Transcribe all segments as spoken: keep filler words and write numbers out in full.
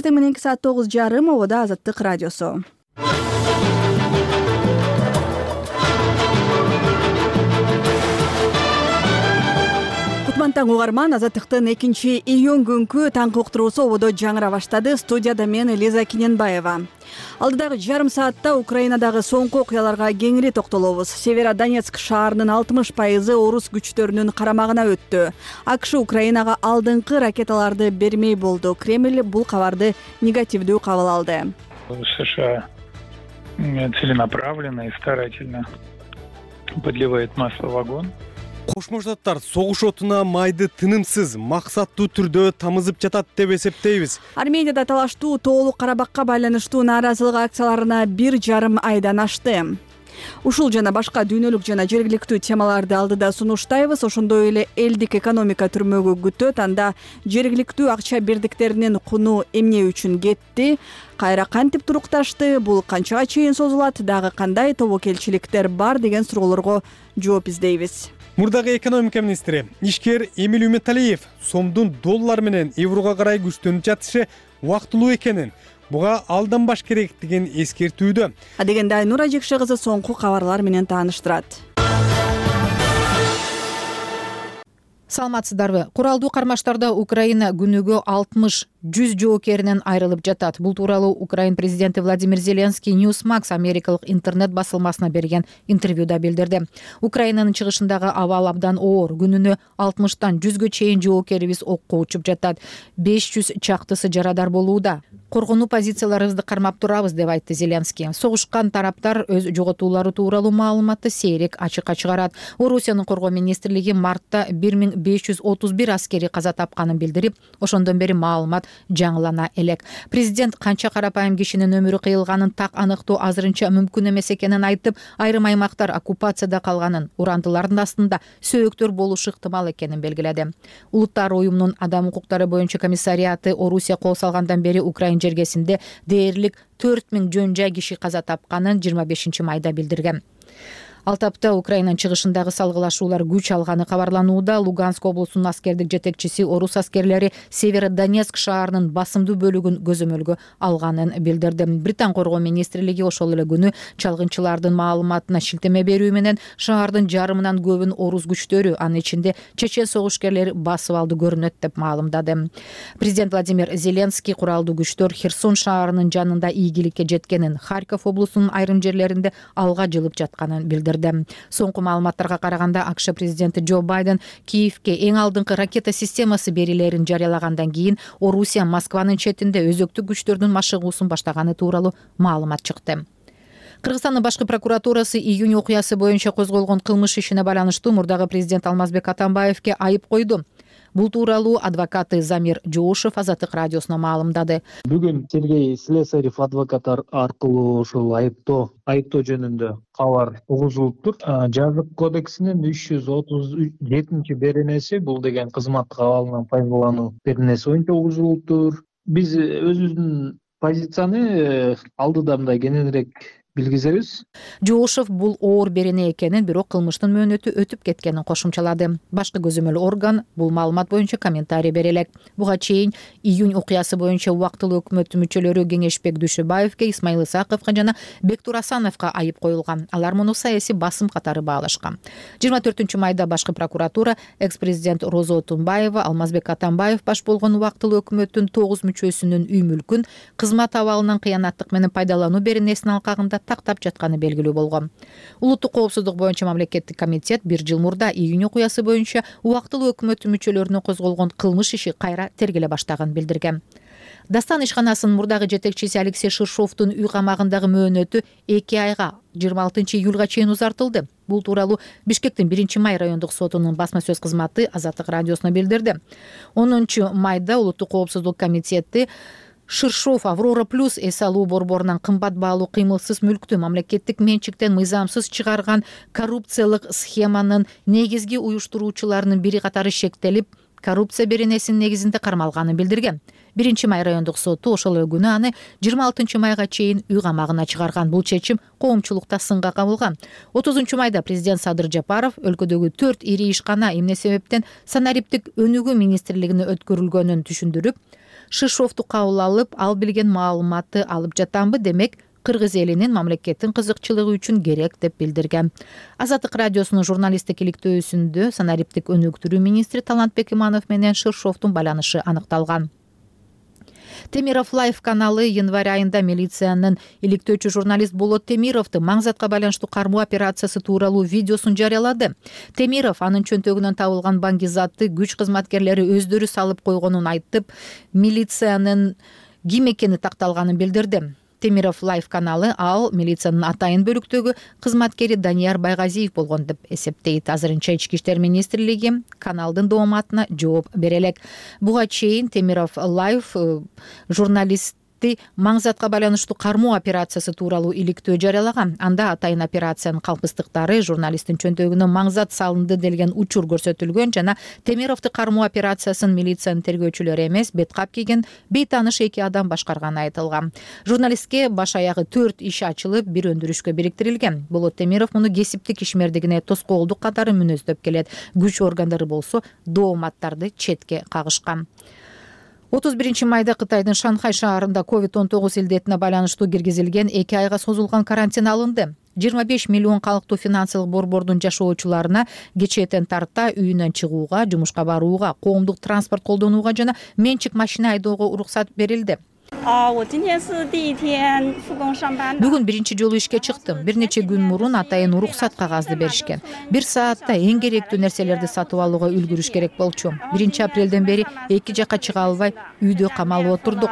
эртең мененки саат тогуз жарым ободо Азаттык радиосу. Кутман таң угарман, Азаттыктын экинчи июнь күнкү таңкы уктуруусу ободо жаңыра баштады. Студияда мен Элиза Киненбаева. Алдыдагы жарым саатта Украинадагы соңку окуяларга кеңири токтолобуз. Северодонецк шаарынын алтымыш пайызы орус күчтөрүнүн карамагына өттү. АКШ Украинага алдыңкы ракеталарды бермей болду. Кремль бул кабарды негативдүү кабыл алды. США целенаправленно и старательно подливает масло в огонь. Кошмо Штаттар согуш отуна майды тынымсыз, максаттуу түрдө тамызып жатат деп эсептейбиз. Арменияда талаштуу тоолук Карабакка байланыштуу нааразылык акцияларына бир жарым айдан ашты. Ушул жана башка дүйнөлүк жана жергиликтүү темаларды алдыда сунуштайбыз. Ошондой эле элдик экономика түрмөгү күтөт. Анда жергиликтүү акча бирдиктеринин куну эмне үчүн кетти, кайра кантип турукташты, бул канчага чейин созулат, дагы кандай тобокелчиликтер бар деген суроолорго жооп издейбиз. Мурдагы экономика министри ишкер Эмиль Үмүталиев сомдун доллар менен еврого карай күчтөнүп жатышы убактылуу экенин, буга алданбаш керектигин эскертүүдө. А дегенде Айнура Жекше кызы соңку кабарлар менен тааныштырат. Саламатсыздарбы? Куралдуу кармаштарда Украина күнүгө алтымыш жүз жоокеринен айрылып жатат. Бул тууралуу Украин президенти Владимир Зеленский Newsmax америкалык интернет басылмасына берген интервьюда билдирди. Украинанын чыгышындагы абал абдан оор. Күнүнө алтымыштан жүзгө чейин жоокерибиз окко учуп жатат. беш жүз чактысы жарадар болууда. Коргонуу позицияларыбызды кармап турабыз, деп айтты Зеленский. Согушкан тараптар өз жоготуулары тууралуу маалыматты сейрек ачыкка чыгарат. Орусиянын коргоо министрлиги мартта бир миң беш жүз отуз бир аскери каза тапканын билдирип, ошондон бери маалымат жаңылана элек. Президент канча карапайым кишинин өмүрү кыйылганын так аныктоо азырынча мүмкүн эмес экенин айтып, айрым аймактар оккупацияда калганын, урандылардын астында сөөктөр болушу ыктымал экенин белгиледи. Улуттар уюмунун адам укуктары боюнча комиссариаты Орусия кол салгандан бери Украин жергесинде дээрлик төрт миң жөн жай киши каза тапканын жыйырма бешинчи майда билдирген. Ал тапта Украинанын чыгышындагы салгылашуулар күч алганы кабарланууда. Луганск облусунун аскердик жетекчиси орус аскерлери Северодонецк шаарынын басымдуу бөлүгүн көзөмөлгө алганын билдирди. Британ коргоо министрлиги ошол эле күнү чалгынчылардын маалыматына шилтеме берүү менен шаардын жарымынан көбүн орус күчтөрү, анын ичинде чечен согушкерлери басып алды көрүнөт деп маалымдады. Президент Владимир Зеленский куралдуу күчтөр Херсон шаарынын жанында ийгиликке жеткенин, Харьков облусунун айрым жерлеринде алга жылып жатканын билдирди. Соңку маалыматтарга караганда АКШ президенти Джо Байден Киевке эң алдыңкы ракета системасы берилерин жарыялагандан кийин Орусия Москванын четинде өзөктүк күчтөрдүн машыгуусун баштаганы тууралуу маалымат чыкты. Кыргызстандын башкы прокуратурасы июнь окуясы боюнча козголгон кылмыш ишине байланыштуу мурдагы президент Алмазбек Атамбаевке айып койду. Бул тууралуу адвокаты Замир Жоошев Азаттык радиосуна маалымдады. Бүгүн Сергей Слесарев адвокаттар аркылуу ушул айыптоо айыптоо жөнүндө кабар угузулуптур. Жазык кодексинин үч жүз отуз жетинчи беренеси, бул деген кызматтык абалынан пайдалануу беренеси боюнча угузулуптур. Биз өзүбүздүн позицияны алдыда мындай кененирээк билгизебиз. Жоошев бул оор берене экенин, бирок кылмыштын мөөнөтү өтүп кеткенин кошумчалады. Башкы көзөмөл орган бул маалымат боюнча комментарий бере элек. Буга чейин июнь окуясы боюнча убактылуу өкмөттүн мүчөлөрү Кеңешбек Дүйшөбаевке, Исмаил Исаковго жана Бектур Асановго айып коюлган. Алар муну саясий басым катары баалашкан. жыйырма төртүнчү майда башкы прокуратура экс-президент Роза Отунбаева, Алмазбек Атамбаев баш болгон убактылуу өкмөттүн тогуз мүчөсүнүн үй мүлкүн кызмат абалынан кыянаттык менен пайдалануу беренесинин алкагында тактап жатканы белгилүү болгон. Улуттук коопсуздук боюнча мамлекеттик комитет бир жыл мурда июнь окуясы боюнча убактылуу өкмөттүн мүчөлөрүнө козголгон кылмыш иши кайра тергеле баштаган билдирген. Дастан ишканасынын мурдагы жетекчиси Алексей Ширшовдун үй камагындагы мөөнөтү эки айга жыйырма алтынчы июлга чейин узартылды. Бул тууралуу Бишкектин биринчи май райондук сотунун басма сөз кызматы Азаттык радиосуна билдирди. онунчу майда Улуттук коопсуздук комитети Ширшов Аврора плюс эс алуу борборунан кымбат баалуу кыймылсыз мүлктү мамлекеттик менчиктен мыйзамсыз чыгарган коррупциялык схеманын негизги уюштуруучуларынын бири катары шектелип, коррупция беренесинин негизинде кармалганын билдирген. биринчи май райондук соту ошол эле күнү аны жыйырма алтынчы майга чейин үй камагына чыгарган. Бул чечим коомчулукта сынга кабылган. отузунчу майда президент Садыр Жапаров өлкөдөгү төрт ири ишкана эмне себептен санариптик өнүгүү министрлигине өткөрүлгөнүн түшүндүрүп, Шишовду кабыл алып, ал билген маалыматты алып жатамбы, демек Кыргыз элинин мамлекеттин кызыкчылыгы үчүн керек деп билдирген. Азаттык радиосунун журналисттик иликтөөсүндө санариптик өнүктүрүү министри Талантбек Иманов менен Шишовдун байланышы аныкталган. Темиров Лайф каналы январь айында милициянын иликтөөчү журналист Болот Темировду маңзатка байланыштуу кармоо операциясы тууралуу видеосун жарыялады. Темиров анын чөнтөгүнөн табылган баңгизатты күч кызматкерлери өздөрү салып койгонун айтып, милициянын ким экени такталганын билдирди. Темиров Лайф каналы ал милициянын атайын бөлүктөгү кызматкери Данияр Байгазиев болгон деп эсептейт. Азырынча Ички иштер министрлиги каналдын дооматына жооп бере элек. Буга чейин Темиров Лайф журналист маңзатка байланыштуу кармоо операциясы тууралуу иликтөө жарыялаган. Анда атайын операциянын калпыстыктары журналисттин чөнтөгүнө маңзат салынды делген учур көрсөтүлгөн жана Темировду кармоо операциясын милициянын тергөөчүлөрү эмес, беткап кийген бейтааныш эки адам башкарганы айтылган. Журналистке баш аягы төрт иш ачылып, бир өндүрүшкө бириктирилген. Болот Темиров муну кесиптик ишмердигине тоскоолдук катары мүнөздөп келет. Күч органдары болсо дооматтарды четке кагышкан. отуз биринчи майда Кытайдын Шанхай шаарында ковид он тогуз илдетине байланыштуу киргизилген эки айга созулган карантин алынды. жыйырма беш миллион калктуу финансылык борбордун жашоочуларына кечээден тарта үйүнөн чыгууга, жумушка барууга, коомдук транспорт колдонууга жана менчик машина айдоого уруксат берилди. Бүгүн биринчи жолу ишке чыктым. Бир нече күн мурун атайын уруксат кагазды беришкен. Бир саатта эң керектүү нерселерди сатып алууга үлгүрүш керек болчу. биринчи апрелден бери эки жака чыга албай үйдө камалып отурдук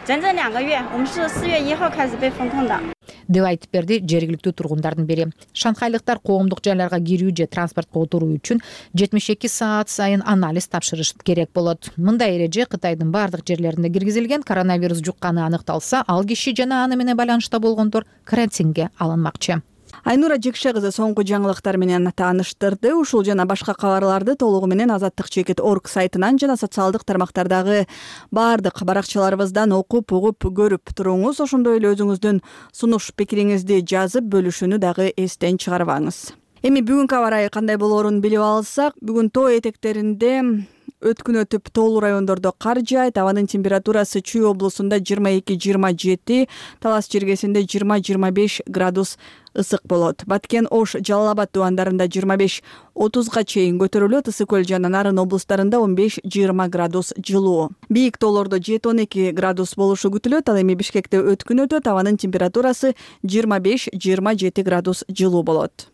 деп айтып берди жергиликтүү тургундардын бири. Шанхайлыктар коомдук жайларга кирүү же транспортко отуруу үчүн жетимиш эки саат сайын анализ тапшырыш керек болот. Мындай эреже Кытайдын бардык жерлеринде киргизилген. Коронавирус жукканы аныкталса, ал киши жана аны менен байланышта болгондор карантинге алынмакчы. Айнура Жекше кызы соңку жаңылыктар менен тааныштырды. Ушул жана башка кабарларды толугу менен азаттык чекит точка орг сайтынан жана социалдык тармактардагы бардык баракчаларыбыздан окуп, угуп, көрүп туруңуз. Ошондой эле өзүңүздүн сунуш пикириңизди жазып бөлүшүүнү дагы эстен чыгарбаңыз. Эми бүгүнкү аба ырайы кандай болоорун билип алсак, бүгүн тоо этектеринде өткүн өтүп тоолуу райондордо кар жаайт. Абанын температурасы Чүй облусунда жыйырма эки жыйырма жети, Талас жергесинде жыйырма жыйырма беш градус ысык болот. Баткен, Ош, Жалал Абад тубандарында жыйырма беш отузга чейин көтөрүлөт. Ысык көл жана Нарын облустарында он беш жыйырма градус жылуу. Бийик тоолордо жети он эки градус болушу күтүлөт. Ал эми Бишкекте өткүн өтөт. Абанын температурасы жыйырма беш жыйырма жети градус жылуу болот.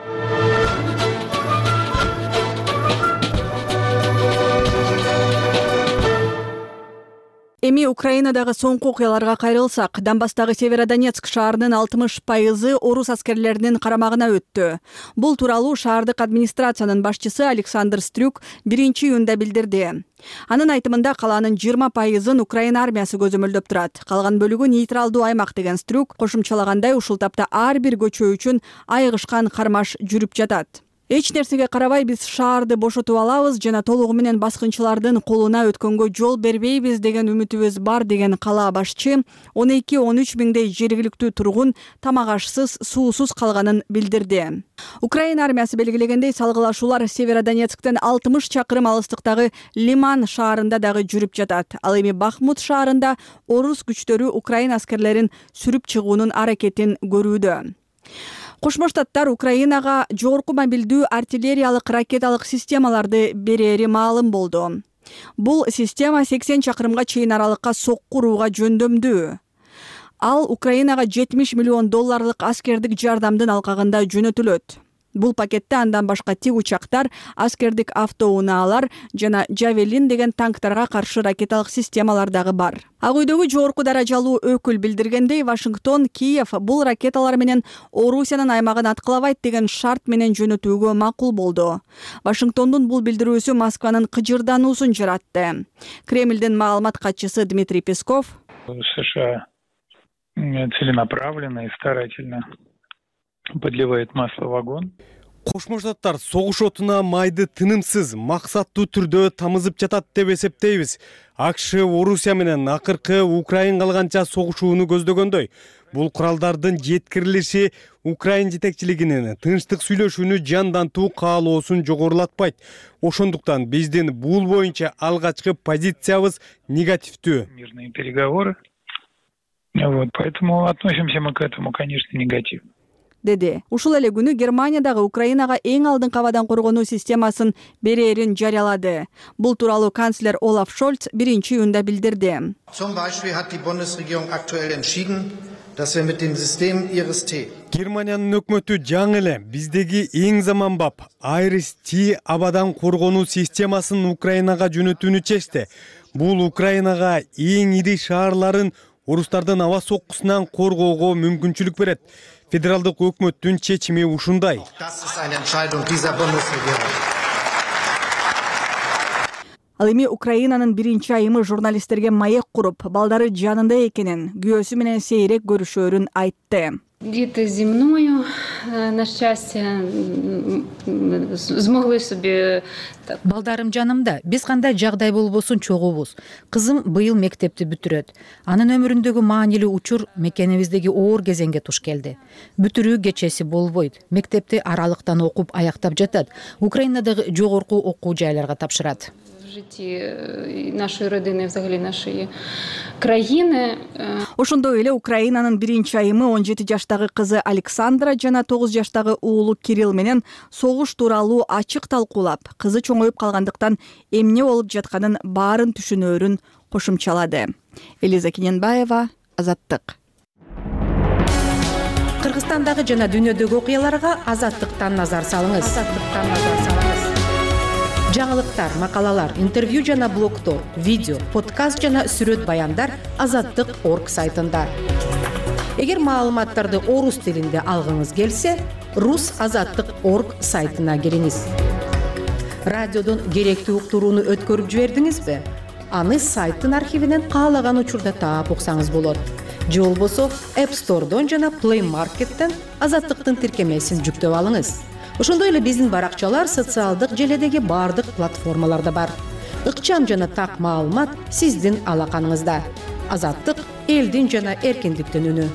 Эми Украинадагы соңку окуяларга кайрылсак, Донбасстагы Северодонецк шаарынын алтымыш пайызы орус аскерлеринин карамагына өттү. Бул тууралуу шаардык администрациянын башчысы Александр Стрюк биринчи июнда билдирди. Анын айтымында калаанын жыйырма пайызын Украина армиясы көзөмөлдөп турат. Калган бөлүгү нейтралдуу аймак деген Стрюк кошумчалагандай, ушул тапта ар бир көчө үчүн айыгышкан кармаш жүрүп жатат. Эч нерсеге карабай биз шаарды бошотуп алабыз жана толугу менен баскынчылардын колуна өткөнгө жол бербейбиз деген үмүтүбүз бар деген кала башчы он эки он үч миңдей жергиликтүү тургун тамак ашсыз, суусуз калганын билдирди. Украина армиясы белгилегендей, салгылашуулар Северодонецктен алтымыш чакырым алыстыктагы Лиман шаарында дагы жүрүп жатат. Ал эми Бахмут шаарында орус күчтөрү Украина аскерлерин сүрүп чыгуунун аракетин көрүүдө. Кошмо Штаттар Украинага жогорку мобилдүү артиллериялык ракеталык системаларды берери маалым болду. Бул система сексен чакырымга чейин аралыкка сокку урууга жөндөмдүү. Ал Украинага жетимиш миллион долларлык аскердик жардамдын алкагында жөнөтүлөт. Бул пакетте андан башка тик учактар, аскердик автоунааlar жана Жавелин деген танктарга каршы ракеталык системалар дагы бар. Ак үйдөгү жогорку даражалуу өкүл билдиргендей, Вашингтон Киев бул ракеталар менен Орусиянын аймагын аткылабайт деген шарт менен жөнөтүүгө макул болду. Вашингтондун бул билдирүүсү Москванын кыжырдануусун жаратты. Кремлдин маалымат катчысы Дмитрий Песков США целенаправленно и старательно подливает масло в огонь. Кошмо Штаттар согуш отуна майды тынымсыз, максаттуу түрдө тамызып жатат деп эсептейбиз. АКШ Орусия менен акыркы Украин калганча согушууну көздөгөндөй. Бул куралдардын жеткирилиши Украин жетекчилигинин тынчтык сүйлөшүүнү жандантуу каалоосун жогорулатпайт. Ошондуктан биздин бул боюнча алгачкы позициябыз негативдүү. Мирные переговоры. Вот, поэтому относимся мы к этому, конечно, негативно. Деди. Ушул эле күнү Германиядагы Украинага эң алдыңкы абадан коргонуу системасын берерин жарыялады. Бул тууралуу канцлер Олаф Шольц биринчи июнда билдирди. Zum Beispiel hat die Bundesregierung aktuell entschieden, dass wir mit dem System Iris-T. Германиянын өкмөтү жаңы эле биздеги эң заманбап Iris-T абадан коргонуу системасын Украинага жөнөтүүнү чечти. Бул Украинага эң ири шаарларын орустардын аба соккусунан коргоого мүмкүнчүлүк берет. Федералдык өкмөттүн чечими ушундай. Das ist eine Entscheidung dieser Bundesregierung. Ал эми Украинанын биринчи айымы журналисттерге маек куруп, балдары жанында экенин, күйөөсү менен сейрек көрүшөөрүн айтты. Діти зі мною, на щастя, змогли собі... Балдарым жанымда, биз кандай жагдай болбосун чогуубуз. Кызым быйыл мектепти бүтүрөт. Анын өмүрүндөгү маанилүү учур мекенибиздеги оор кезеңге туш келди. Бүтүрүү кечеси болбойт. Мектепти аралыктан окуп аяктап жатат. Украинадагы жогорку окуу жайларга тапшырат. В житті нашої родини, взагалі нашої країни. Ошондой эле Украинанын биринчи айымы он жети жаштагы кызы Александра жана тогуз жаштагы уулу Кирилл менен согуш тууралуу ачык талкуулап, кызы чоңоюп калгандыктан эмне болуп жатканын баарын түшүнөөрүн кошумчалады. Элиза Кененбаева, Азаттык. Кыргызстандагы жана дүйнөдөгү окуяларга Азаттыктан назар салыңыз. Азаттыктан назар салыңыз. Жаңылыктар, макалалар, интервью жана блогтор, видео, подкаст жана сүрөт баяндар азаттык точка орг сайтында. Эгер маалыматтарды орус тилинде алгыңыз келсе, рус азаттык точка орг сайтына кириңиз. Радиодон керектүү уктурууну өткөрүп жибердиңизби? Аны сайттын архивинен каалаган учурда таап уксаңыз болот. Же болбосо App Store'дон жана Play Market'тен азаттыктын тиркемесин жүктөп алыңыз. Ошондой эле биздин баракчалар социалдык желедеги бардык платформаларда бар. Ыкчам жана так маалымат сиздин алаканыңызда. Азаттык элдин жана эркиндиктин үнү.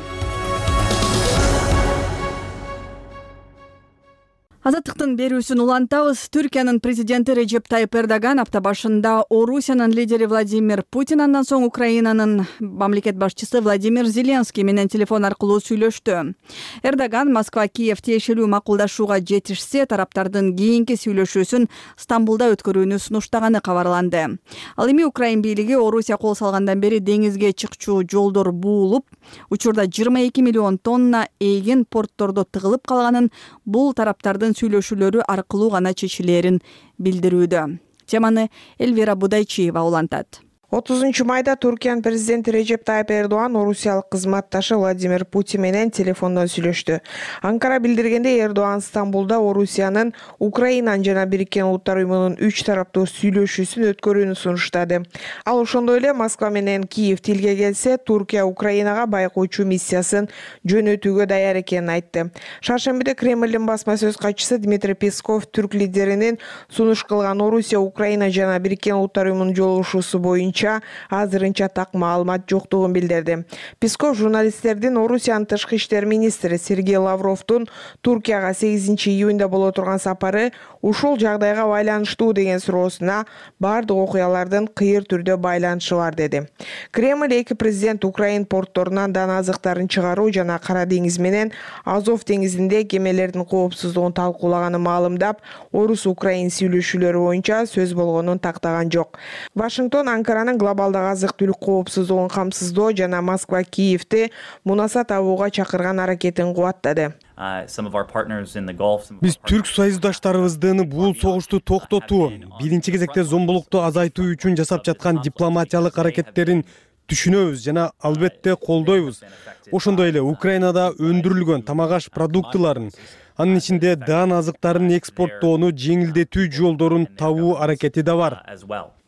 Азаттыктын берүүсүн улантабыз. Түркиянын президенти Режеп Тайып Эрдоган апта башында Орусиянын лидери Владимир Путин, андан соң Украинанын мамлекет башчысы Владимир Зеленский менен телефон аркылуу сүйлөштү. Эрдоган Москва Киев тиешелүү макулдашууга жетишсе, тараптардын кийинки сүйлөшүүсүн Стамбулда өткөрүүнү сунуштаганы кабарланды. Ал эми Украин бийлиги Орусия кол салгандан бери деңизге чыкчуу жолдор буулуп, учурда жыйырма эки миллион тонна эгин порттордо тыгылып калганын, бул тараптардын сүйлөшүүлөрү аркылуу гана чечилерин билдирүүдө. Теманы Эльвира Будайчиева улантат. отузунчу майда Түркиянын президенти Режеп Тайып Эрдоган орусиялык кызматташы Владимир Путин менен телефондон сүйлөштү. Анкара билдиргенде, Эрдоган Стамбулда Орусиянын Украинанын жана Бириккен Улуттар уюмунун үч тараптуу сүйлөшүүсүн өткөрүүнү сунуштады. Ал ошондой эле Москва менен Киев тилге келсе, Туркия Украинага байкоочу миссиясын жөнөтүүгө даяр экенин айтты. Шаршембиде Кремлдин басма сөз катчысы Дмитрий Песков түрк лидеринин сунуш кылган Орусия, Украина жана Бириккен Улуттар уюмунун жолугушуусу боюнча азырынча так маалымат жоктугун билдирди. Песков журналисттердин Орусиянын тышкы иштер министри Сергей Лавровдун Туркияга сегизинчи июнда боло турган сапары ушул жагдайга байланыштуу деген суроосуна бардык окуялардын кыйыр түрдө байланышы бар деди. Кремль эки президент Украин портторунан дан азыктарын чыгаруу жана Кара деңиз менен Азов деңизинде кемелердин коопсуздугун талкуулаганын маалымдап, орус-украин сүйлөшүүлөрү боюнча сөз болгонун тактаган жок. Вашингтон Анкаранын глобалдык азык-түлүк коопсуздугун камсыздоо жана Москва Киевти мунаса табууга чакырган аракетин кубаттады. Биз түрк союздаштарыбыздын бул согушту токтотуу, биринчи кезекте зомбулукту азайтуу үчүн жасап жаткан дипломатиялык аракеттерин түшүнөбүз жана албетте колдойбуз. Ошондой эле Украинада өндүрүлгөн тамак аш продуктыларын, анын ичинде дан азыктарын экспорттоону жеңилдетүү жолдорун табуу аракети да бар.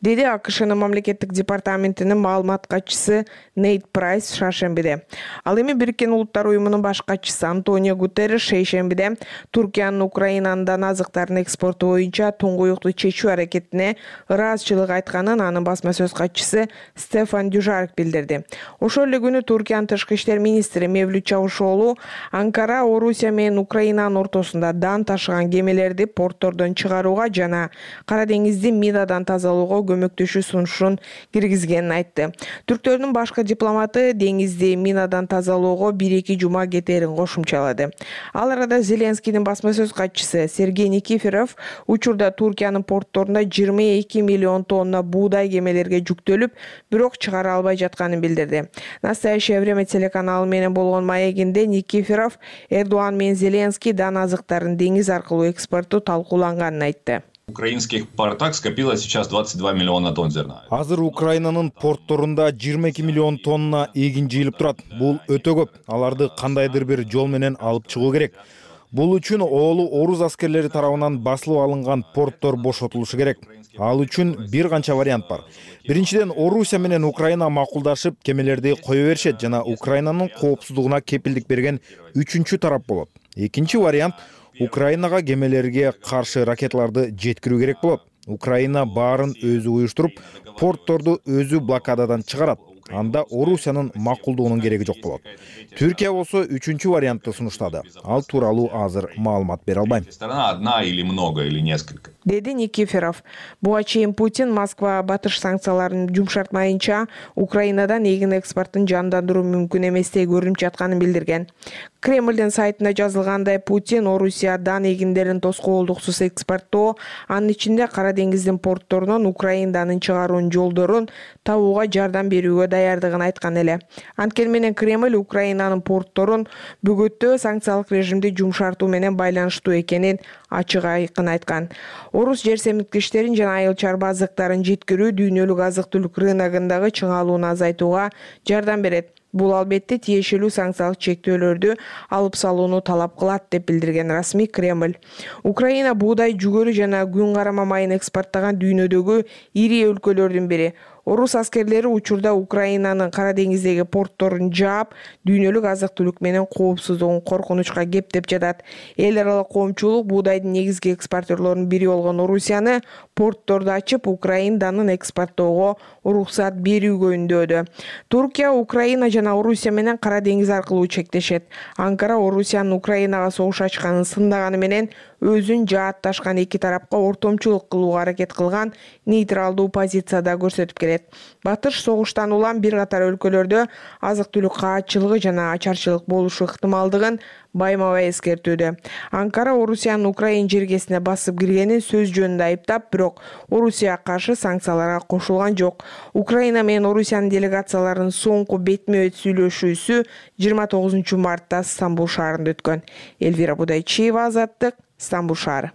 деди АКШнын мамлекеттик департаментинин маалымат катчысы Нейт Прайс шаршембиде. Ал эми Бириккен Улуттар уюмунун баш катчысы Антонио Гутерриш шейшембиде Туркиянын Украинандан азыктардын экспорту боюнча туңгуюкту чечүү аракетине ыраазычылык айтканын анын басма сөз катчысы Стефан Дюжарк билдирди. Ошол эле күнү Туркиянын тышкы иштер министри Мевлют Чавушоглу Анкара Орусия менен Украинанын ортосунда дан ташыган кемелерди порттордон чыгарууга жана Кара деңизди минадан тазалоого көмөктөшүү сунушун киргизгенин айтты. Түрктөрдүн башкы дипломаты деңизди минадан тазалоого бир эки жума кетерин кошумчалады. Ал арада Зеленскийдин басма сөз катчысы Сергей Никифоров учурда Туркиянын портторунда жыйырма эки миллион тонна буудай кемелерге жүктөлүп, бирок чыгара албай жатканын билдирди. Настоящее время телеканалы менен болгон маегинде Никифоров Эрдоан менен Зеленский дан азыктарын деңиз аркылуу экспорту талкууланганын айтты. В украинских портах скопилось сейчас двадцать два миллиона тонн зерна. Азыр Украинанын портторунда жыйырма эки миллион тонна эгин жыйылып турат. Бул өтө көп. Аларды кандайдыр бир жол менен алып чыгуу керек. Бул үчүн оолу орус аскерлери тарабынан басылып алынган порттор бошотулушу керек. Ал үчүн бир канча вариант бар. Биринчиден, Орусия менен Украина макулдашып кемелерди кое беришет жана Украинанын коопсуздугуна кепилдик берген үчүнчү тарап болот. Экинчи вариант, Украинага кемелерге каршы ракеталарды жеткирүү керек болот. Украина баарын өзү уюштуруп, портторду өзү блокададан чыгарат. Анда Орусиянын макулдугунун кереги жок болот. Түркия болсо үчүнчү вариантты сунуштады. Ал тууралуу азыр маалымат бере албайм. Сторона одна или много или несколько. Деди Никифоров. Буга чейин Путин Москва батыш санкцияларын жумшартмайынча Украинадан эгин экспортун жандандыруу мүмкүн эместей көрүнүп жатканын билдирген. Кремлдин сайтында жазылгандай, Путин Орусиядан эгиндерин тоскоолдуксуз экспорттоо, анын ичинде Кара деңиздин портторунан Украинанын чыгаруунун жолдорун табууга жардам берүүгө даярдыгын айткан эле. Анткени менен Кремль Украинанын портторун бөгөттөө санкциялык режимди жумшартуу менен байланыштуу экенин ачык айкын айткан. Орус жер семирткичтерин жана айыл чарба азыктарын жеткирүү дүйнөлүк азык-түлүк рыногундагы чыңалууну азайтууга жардам берет. Бул албетте тиешелүү санкциялык чектөөлөрдү алып салууну талап кылат деп билдирген расмий Кремль. Украина буудай, жүгөрү жана күн карама майын экспорттаган дүйнөдөгү ири өлкөлөрдүн бири. Орус аскерлери учурда Украинанын Кара деңиздеги портторун жаап, дүйнөлүк азык-түлүк менен коопсуздугун коркунучка кептеп жатат. Эл аралык коомчулук буудайдын негизги экспортерлорунун бири болгон Орусияны портторду ачып, Украинанын экспорттоого уруксат берүүгө үндөөдү. Туркия, Украина жана Орусия менен Кара деңиз аркылуу чектешет. Анкара Орусиянын Украинага согуш ачканын сындаганы менен өзүн жаатташкан эки тарапка ортомчулук кылууга аракет кылган нейтралдуу позицияда көрсөтүп келет. Батыш согуштан улам бир катар өлкөлөрдө азык-түлүк каатчылыгы жана ачарчылык болушу ыктымалдыгын байма-бай эскертүүдө. Анкара Орусиянын Украин жергесине басып киргенин сөз жөнүндө айыптап, бирок Орусияга каршы санкцияларга кошулган жок. Украина менен Орусиянын делегацияларынын соңку бетме-бет сүйлөшүүсү жыйырма тогузунчу мартта Стамбул шаарында өткөн. Эльвира Будайчиева, Азаттык, Стамбул шаары.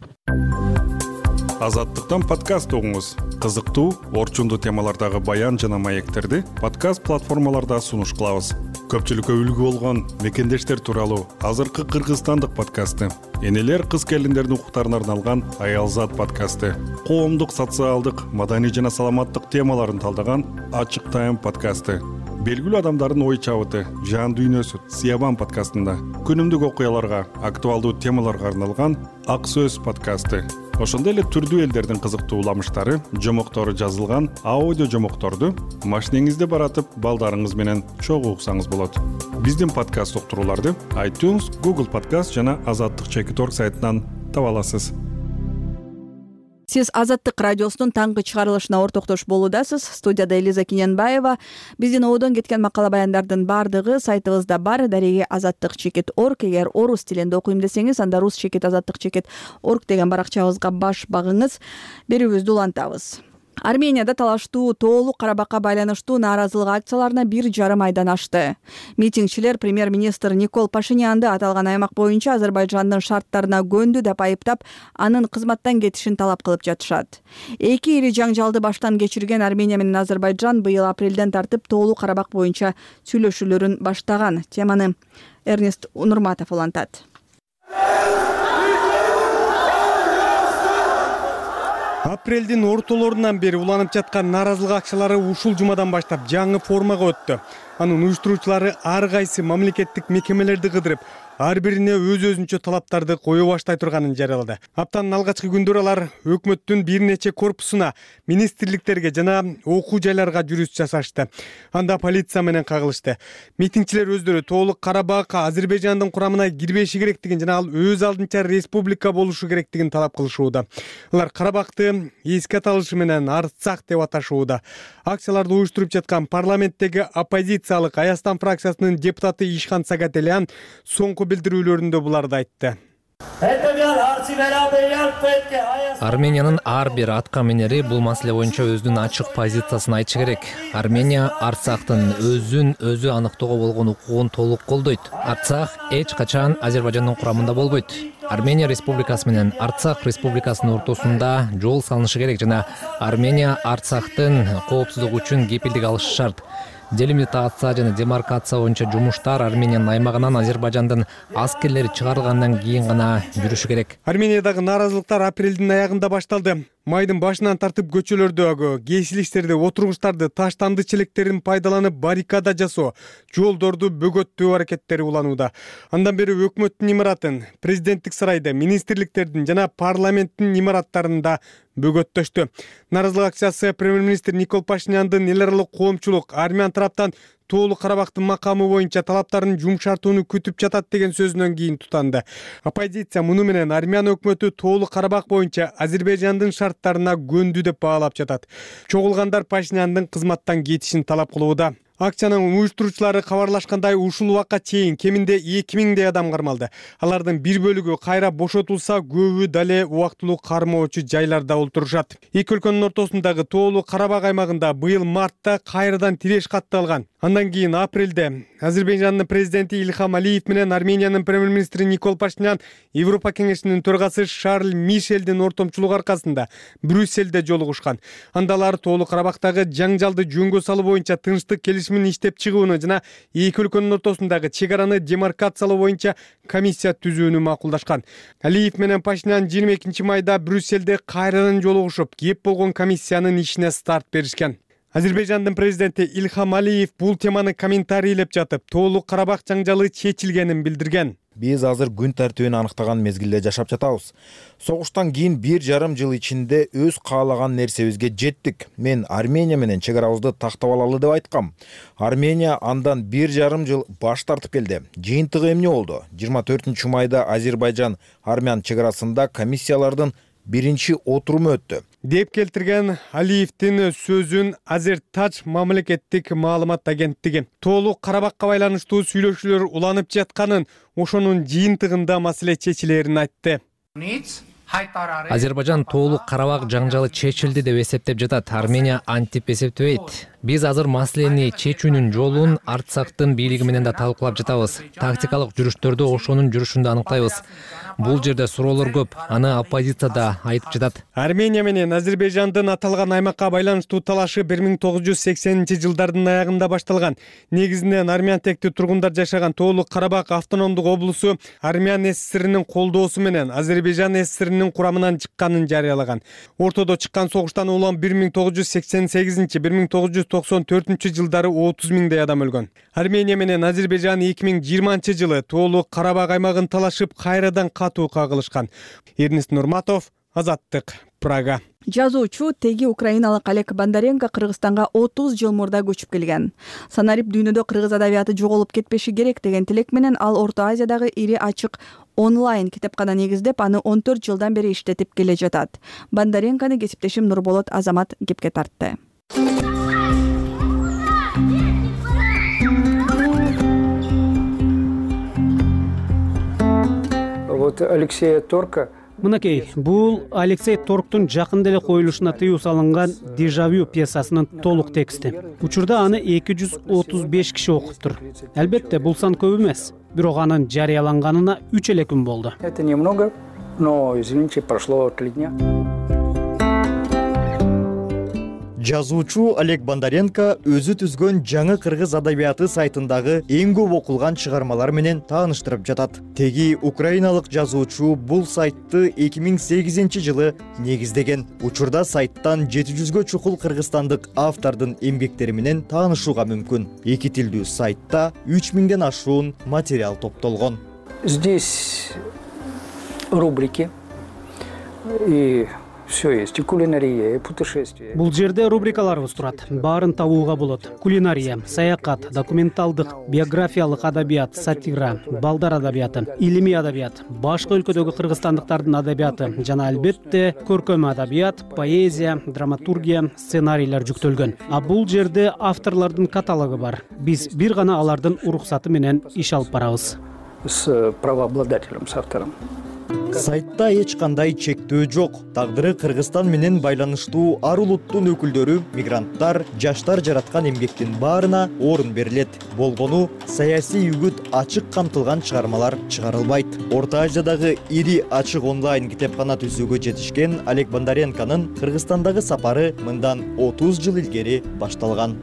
Азаттыктан подкаст угуңуз. Кызыктуу, орчундуу темалардагы баян жана маектерди подкаст платформаларда сунуш кылабыз. Көпчүлүккө үлгү болгон мекендештер тууралуу азыркы кыргызстандык подкасты, энелер кыз келиндердин укуктарына арналган Аялзат подкасты, коомдук, социалдык, маданий жана саламаттык темаларын талдаган Ачык Тайм подкасты, белгилүү адамдардын ой чабыты, жан дүйнөсү Сиябан подкастында, күнүмдүк окуяларга, актуалдуу темаларга арналган Ак Сөз подкасты. Ошондой эле түрдүү элдердин кызыктуу уламыштары, жомоктору жазылган аудио жомокторду машинеңизде баратып, балдарыңыз менен чогуу уксаңыз болот. Биздин подкаст уктурууларды iTunes, Google Podcast жана азаттык чекит точка орг сайтынан таба аласыз. Сиз Азаттык радиосунун таңкы чыгарылышына ортоктош болуудасыз. Студияда Элиза Киненбаева. Биздин оодон кеткен макала баяндардын бардыгы сайтыбызда бар. Дареги азаттык чекит точка орг. Эгер орус тилинде окуйм десеңиз, анда рус чекит азаттык чекит точка орг деген баракчабызга баш багыңыз. Берүүбүздү улантабыз. Арменияда талаштуу тоолук Карабакка байланыштуу нааразылык акцияларына бир жарым айдан ашты. Митингчилер премьер-министр Никол Пашинянды аталган аймак боюнча Азербайжандын шарттарына көндү деп айыптап, анын кызматтан кетишин талап кылып жатышат. Эки ири жаңжалды баштан кечирген Армения менен Азербайжан быйыл апрелден тартып тоолук Карабак боюнча сүйлөшүүлөрүн баштаган. Теманы Эрнест Нурматов улантат. Апрелдин ортолорунан бери уланып жаткан нааразылык акчалары ушул жумадан баштап жаңы формага өттү. Анын уюштуруучулары ар кайсы мамлекеттик мекемелерди кыдырып, ар бирине өз өзүнчө талаптарды кое баштай турганын жарыялады. Аптанын алгачкы күндөрү алар өкмөттүн бир нече корпусуна, министрликтерге жана окуу жайларга жүрүш жасашты. Анда полиция менен кагылышты. Митингчилер өздөрү толук Карабак Азербайжандын курамына кирбеши керектигин жана ал өз алдынча республика болушу керектигин талап кылышууда. Алар Карабакты эске аталышы менен Арцах деп аташууда. Акцияларды уюштуруп жаткан парламенттеги оппозициялык Аястан фракциясынын депутаты Ишхан Сагателян соңку билдирүүлөрүндө буларды айтты. Армениянын ар бир атка минери бул маселе боюнча өзүнүн ачык позициясын айтышы керек. Армения Арцахтын өзүн өзү аныктоого болгон укугун толук колдойт. Арцах эч качан Азербайжандын курамында болбойт. Армения республикасы менен Арцах республикасынын ортосунда жол салынышы керек жана Армения Арцахтын коопсуздугу үчүн кепилдик алышы шарт. Делимитация жана демаркация боюнча жумуштар Армениянын аймагынан Азербайжандын аскерлери чыгарылгандан кийин гана жүрүшү керек. Армениядагы нааразылыктар апрелдин аягында башталды. Майдын башынан тартып көчөлөрдөгү, кесилиштерди, отургучтарды, таштанды челектерин пайдаланып баррикада жасоо, жолдорду бөгөттөө аракеттери уланууда. Андан бери өкмөттүн имаратын, президенттик сарайды, министрликтердин жана парламенттин имараттарында бөгөттөштү. Нааразылык акциясы премьер-министр Никол Пашиняндын эл аралык коомчулук армян тараптан Тоолук Карабактын макамы боюнча талаптарын жумшартууну күтүп жатат деген сөзүнөн кийин тутанды. Оппозиция муну менен армян өкмөтү Тоолук Карабак боюнча Азербайжандын шарттарына көндү деп баалап жатат. Чогулгандар Пашиняндын кызматтан кетишин талап кылууда. Акциянын уюштуруучулары кабарлашкандай ушул убакка чейин кеминде эки миңдей адам кармалды. Алардын бир бөлүгү кайра бошотулса, көбү дале убактылуу кармоочу жайларда олтурушат. Эки өлкөнүн ортосундагы Тоолук Карабак аймагында быйыл мартта кайрадан тиреш катталган. Андан кийин апрелде Азербайжандын президенти Ильхам Алиев менен Армениянын премьер-министри Никол Пашинян Европа кеңешинин төрагасы Шарль Мишелдин ортомчулугу аркасында Брюссельде жолугушкан. Анда алар Тоолук Карабактагы жаңжалды жөнгө салуу боюнча тынчтык келишимин иштеп чыгууну жана эки өлкөнүн ортосундагы чек араны демаркациялоо боюнча комиссия түзүүнү макулдашкан. Алиев менен Пашинян жыйырма экинчи майда Брюссельде кайрадан жолугушуп, кеп болгон комиссиянын ишине старт беришкен. Азербайжандын президенти Ильхам Алиев бул теманы комментарийлеп жатып, Тоолук Карабак жаңжалы чечилгенин билдирген. Биз азыр күн тартибин аныктаган мезгилде жашап жатабыз. Согуштан кийин бир жарым жыл ичинде өз каалаган нерсебизге жеттик. Мен Армения менен чек арабызды тактап алалы деп айткам. Армения андан бир жарым жыл баш тартып келди. Жыйынтыгы эмне болду? жыйырма төртүнчү майда Азербайжан армян чек арасында комиссиялардын биринчи отуруму өттү деп келтирген Алиевдин сөзүн Азертаж мамлекеттик маалымат агенттиги. Тоолук Карабакка байланыштуу сүйлөшүүлөр уланып жатканын, ошонун жыйынтыгында маселе чечилерин айтты. Азербайжан Тоолук Карабак жаңжалы чечилди деп эсептеп жатат. Армения антип эсептебейт. Биз азыр маселени чечүүнүн жолун Арцахтын бийлиги менен да талкуулап жатабыз. Тактикалык жүрүштөрдү ошонун жүрүшүндө аныктайбыз. Бул жерде суроолор көп, аны оппозиция да айтып жатат. Армения менен Азербайжандын аталган аймакка байланыштуу талашы бир миң тогуз жүз сексенинчи жылдардын аягында башталган. Негизинен армян тектүү тургундар жашаган Тоолук Карабак автономдук облусу Армян СССРинин колдоосу менен Азербайжан СССРинин курамынан чыкканын жарыялаган. Ортодо чыккан согуштан улам бир миң тогуз жүз сексен сегизинчи — бир миң тогуз жүз токсон төртүнчү жылдары отуз миңдей адам өлгөн. Армения менен Азербайжан эки миң жыйырманчы жылы Тоолук Карабак аймагын талашып кайрадан катуу кагылышкан. Эрнест Нурматов, Азаттык, Прага. Жазуучу теги украиналык Олег Бондаренко Кыргызстанга отуз жыл мурда көчүп келген. Санарип дүйнөдө кыргыз адабияты жоголуп кетпеши керек деген тилек менен ал Орто Азиядагы ири ачык онлайн китепкана негиздеп, аны он төрт жылдан бери иштетип келе жатат. Бондаренкону кесиптешим Нурболот Азамат кепке тартты. Вот Алексея Торка. Мынакей, бул Алексей Торктун жакында эле коюлушуна тыюу салынган Дежавю пьесасынын толук тексти. Учурда аны эки жүз отуз беш киши окуптур. Албетте, бул сан көп эмес, бирок анын жарыяланганына үч эле күн болду. Это немного, но, извините, прошло три дня. Жазуучу Олег Бондаренко өзү түзгөн жаңы кыргыз адабияты сайтындагы эң көп окулган чыгармалар менен тааныштырып жатат. Теги украиналык жазуучу бул сайтты эки миң сегизинчи жылы негиздеген. Учурда сайттан жети жүзгө чукул кыргызстандык автордун эмгектери менен таанышууга мүмкүн. Эки тилдүү сайтта үч миңден ашуун материал топтолгон. Здесь рубрики и все есть, и кулинария, и путешествия. Бул жерде рубрикаларыбыз турат. Баарын табууга болот. Кулинария, саякат, документалдык, биографиялык адабият, сатира, балдар адабияты, илимий адабият, башка өлкөдөгү кыргызстандыктардын адабияты жана албетте көркөм адабият, поэзия, драматургия, сценарийлер жүктөлгөн. А бул жерде авторлордун каталогу бар. Биз бир гана алардын уруксаты менен иш алып барабыз. С правообладателем, с автором. Сайтта эч кандай чектөө жок. Тагдыры Кыргызстан менен байланыштуу ар улуттун өкүлдөрү, мигранттар, жаштар жараткан эмгектин баарына орун берилет. Болгону саясий үгүт ачык камтылган чыгармалар чыгарылбайт. Орто Азиядагы ири ачык онлайн китепкана түзүүгө жетишкен Олег Бондаренконун Кыргызстандагы сапары мындан отуз жыл илгери башталган.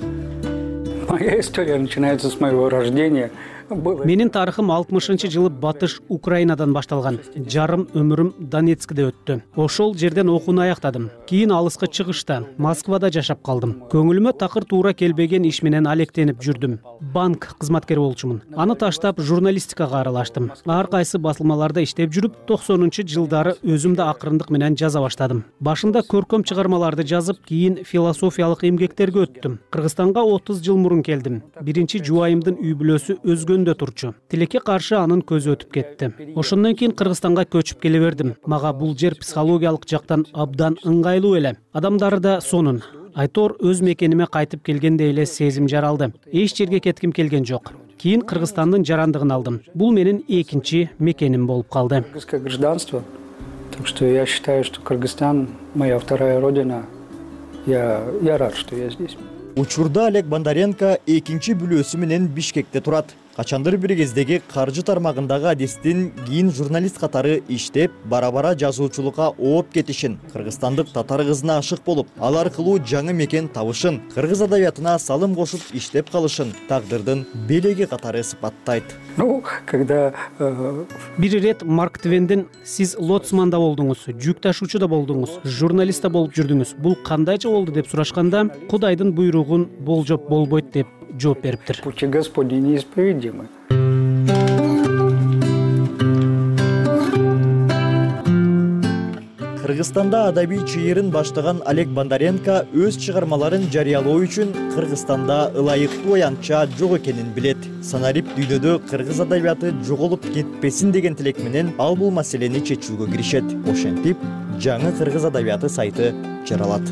Моя история начинается с моего рождения. Менин тарыхым алтымышынчы жылы батыш Украинадан башталган. Жарым өмүрүм Донецкте өттү. Ошол жерден окууну аяктадым. Кийин алыска чыгышта Москвада жашап калдым. Көңүлүмө такыр туура келбеген иш менен алектенип жүрдүм. Банк кызматкери болчумун. Аны таштап журналистикага аралаштым. Ар кайсы басылмаларда иштеп жүрүп, токсонунчу жылдары өзүм да акырындык менен жаза баштадым. Башында көркөм чыгармаларды жазып, кийин философиялык эмгектерге өттүм. Кыргызстанга отуз жыл мурун келдим. Биринчи жубайымдын үй бүлөсү өзгөн турчу. Тилекке каршы анын көзү өтүп кетти. Ошондон кийин Кыргызстанга көчүп келе бердим. Мага бул жер психологиялык жактан абдан ыңгайлуу эле. Адамдары да сонун. Айтор өз мекениме кайтып келгендей эле сезим жаралды. Эч жерге кетким келген жок. Кийин Кыргызстандын жарандыгын алдым. Бул менин экинчи мекеним болуп калды. Кыргызское гражданство. Так что я считаю, что Кыргызстан моя вторая родина. Я я рад, что я здесь. Учурда Олег Бондаренко экинчи бүлөсү менен Бишкекте турат. Качандыр бир кездеги каржы тармагындагы адистин кийин журналист катары иштеп, бара-бара жазуучулукка ооп кетишин, кыргызстандык татар кызына ашык болуп, ал аркылуу жаңы мекен табышын, кыргыз адабиятына салым кошуп иштеп калышын тагдырдын белеги катары сыпаттайт. Ну, когда бир ирет Марк Твендин "Сиз лоцман да болдуңуз, жүк ташуучу да болдуңуз, журналист да болуп жүрдүңүз. Бул кандайча болду?" деп сурашканда, Кудайдын буйругун болжоп болбойт деп жооп бериптир. Пути Господи неисповедимы. Кыргызстанда адабий чыйырын баштаган Олег Бондаренко өз чыгармаларын жарыялоо үчүн Кыргызстанда ылайыктуу аянтча жок экенин билет. Санарип дүйнөдө кыргыз адабияты жоголуп кетпесин деген тилек менен ал бул маселени чечүүгө киришет. Ошентип, жаңы кыргыз адабияты сайты жаралат.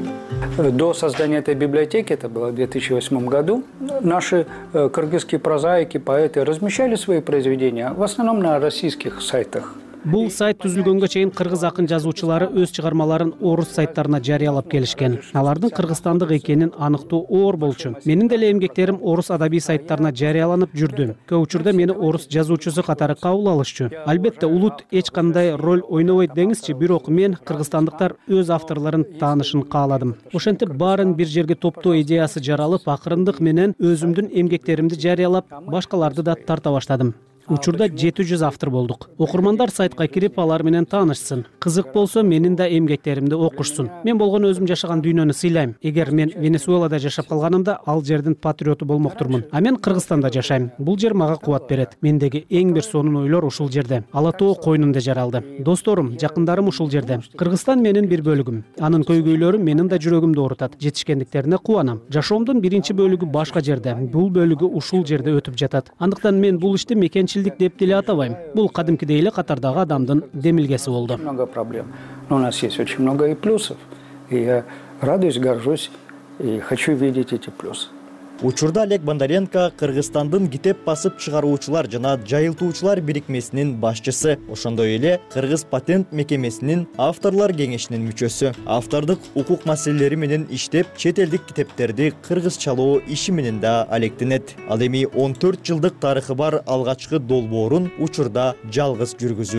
До создания этой библиотеки, это было в две тысячи восьмом году, наши кыргызские прозаики, поэты размещали свои произведения в основном на российских сайтах. Бул сайт түзүлгөнгө чейин кыргыз акын жазуучулары өз чыгармаларын орус сайттарына жарыялап келишкен. Алардын кыргызстандык экенин аныктоо оор болчу. Менин деле эмгектерим орус адабий сайттарына жарыяланып жүрдү. Көп учурда мени орус жазуучусу катары кабыл алышчу. Албетте улут эч кандай роль ойнобойт деңизчи, бирок мен кыргызстандыктар өз авторлорун таанышын кааладым. Ошентип баарын бир жерге топтоо идеясы жаралып, акырындык менен өзүмдүн эмгектеримди жарыялап, башкаларды да тарта баштадым. Учурда жети жүз автор болдук. Окурмандар сайтка кирип, алар менен таанышсын. Кызык болсо, менин да эмгектеримди окушсун. Мен болгону өзүм жашаган дүйнөнү сыйлайм. Эгер мен Венесуэлада жашап калганымда, ал жердин патриоту болмоктурмун. А мен Кыргызстанда жашайм. Бул жер мага кубат берет. Мендеги эң бир сонун ойлор ушул жерде. Ала тоо койнумда жаралды. Досторум, жакындарым ушул жерде. Кыргызстан менин бир бөлүгүм. Анын көйгөйлөрү менин да жүрөгүмдү оорутат. Жетишкендиктерине кубанам. Жашоомдун биринчи бөлүгү башка жерде. Бул бөлүгү ушул жерде өтүп жатат. Андыктан мен бул ишти мекенчилик деп деле атабайм. Бул кадимкидей эле катардагы адамдын демилгеси болду. Много проблем, но у нас есть очень много и плюсов. И я радуюсь, горжусь и хочу видеть эти плюсы. Учурда Олег Бондаренко Кыргызстандын китеп басып чыгаруучулар жана жайылтуучулар бирикмесинин башчысы. Ошондой эле Кыргыз патент мекемесинин авторлор кеңешинин мүчөсү. Автордук укук маселелери менен иштеп, чет элдик китептерди кыргызчалоо иши менен да алектенет. Ал эми он төрт жылдык тарыхы бар алгачкы долбоорун учурда жалгыз жүргүзүүдө.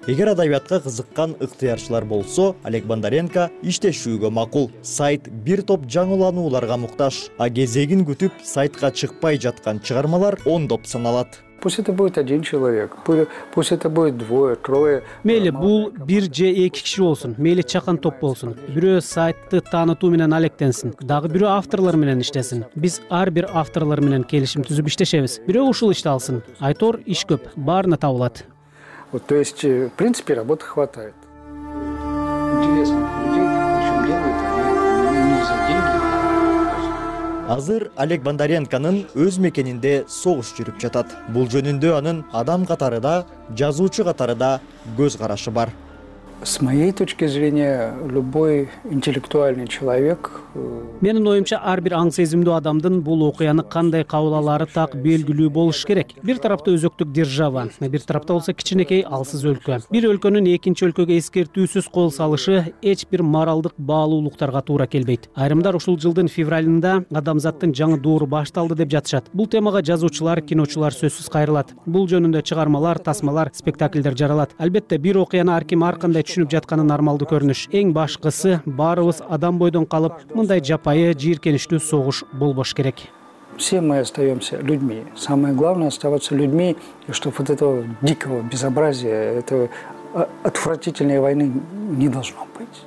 Эгер адабиятка кызыккан ыктыярчылар болсо, Олег Бондаренко иштешүүгө макул. Сайт бир топ жаңыланууларга муктаж, а кезегин күтүп сайтка чыкпай жаткан чыгармалар ондоп саналат. Пусть это будет один человек, пусть это будет двое, трое. Мейли бул бир же эки киши болсун, мейли чакан топ болсун. Бирөө сайтты таанытуу менен алектенсин, дагы бирөө авторлор менен иштесин. Биз ар бир авторлор менен келишим түзүп иштешебиз. Бирөө ушул ишти алсын. Айтор иш көп, баарына табылат. Вот, то есть, в принципе, работы хватает. Интересно, людей причем делают они не за деньги. Азыр Олег Бондаренконун өз мекенинде согуш жүрүп жатат. Бул жөнүндө анын адам катары да, жазуучу катары да көз карашы бар. С моей точки зрения, любой интеллектуальный человек... Менин оюмча ар бир аң сезимдүү адамдын бул окуяны кандай кабыл алаары так белгилүү болуш керек. Бир тарапта өзөктүк держава, бир тарапта болсо кичинекей алсыз өлкө. Бир өлкөнүн экинчи өлкөгө эскертүүсүз кол салышы эч бир моралдык баалуулуктарга туура келбейт. Айрымдар ушул жылдын февралында адамзаттын жаңы доору башталды деп жатышат. Бул темага жазуучулар, киночулар сөзсүз кайрылат. Бул жөнүндө чыгармалар, тасмалар, спектакльдер жаралат. Албетте бир окуяны ар ким ар кандай түшүнүп жатканы нормалдуу көрүнүш. Эң башкысы баарыбыз адам бойдон калып, мындай жапайы жийиркеничтүү согуш болбош керек. Все мы остаемся людьми. Самое главное оставаться людьми, и чтобы вот этого дикого безобразия, этого отвратительной войны не должно быть.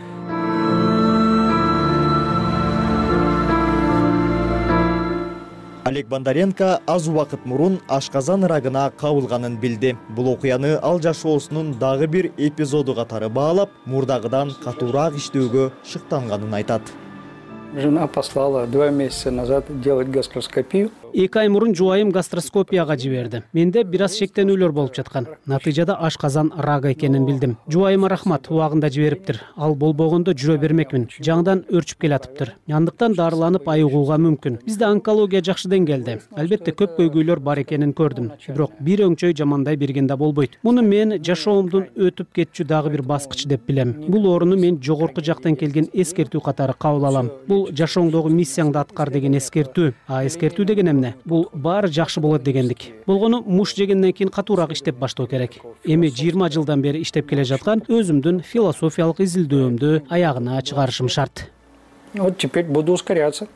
Олег Бондаренко аз убакыт мурун ашказан рагына кабылганын билди. Бул окуяны ал жашоосунун дагы бир эпизоду катары баалап, мурдагыдан катуураак иштөөгө шыктанганын айтат. Жена послала два месяца назад делать гастроскопию. Эки ай мурун жубайым гастроскопияга жиберди. Менде бир аз шектенүүлөр болуп жаткан. Натыйжада ашказан рага экенин билдим. Жубайыма рахмат, убагында жибериптир. Ал болбогондо жүрө бермекмин. Жаңыдан өрчүп келатыптыр. Андыктан дарыланып айыгууга мүмкүн. Бизде онкология жакшы деңгээлде. Албетте көп көйгөйлөр бар экенин көрдүм. Бирок бир өңчөй жамандай бергенде болбойт. Муну мен жашоомдун өтүп кетчү дагы бир баскыч деп билем. Бул орунду мен жогорку жактан келген эскертүү катары кабыл алам. Бул жашооңдогу миссияңды аткар деген эскертүү. А эскертүү деген эмне? Бул баары жакшы болот дегендик. Болгону муш жегенден кийин катуураак иштеп баштоо керек. Эми жыйырма жылдан бери иштеп келе жаткан өзүмдүн философиялык изилдөөмдү аягына чыгарышым шарт. Вот теперь буду ускоряться.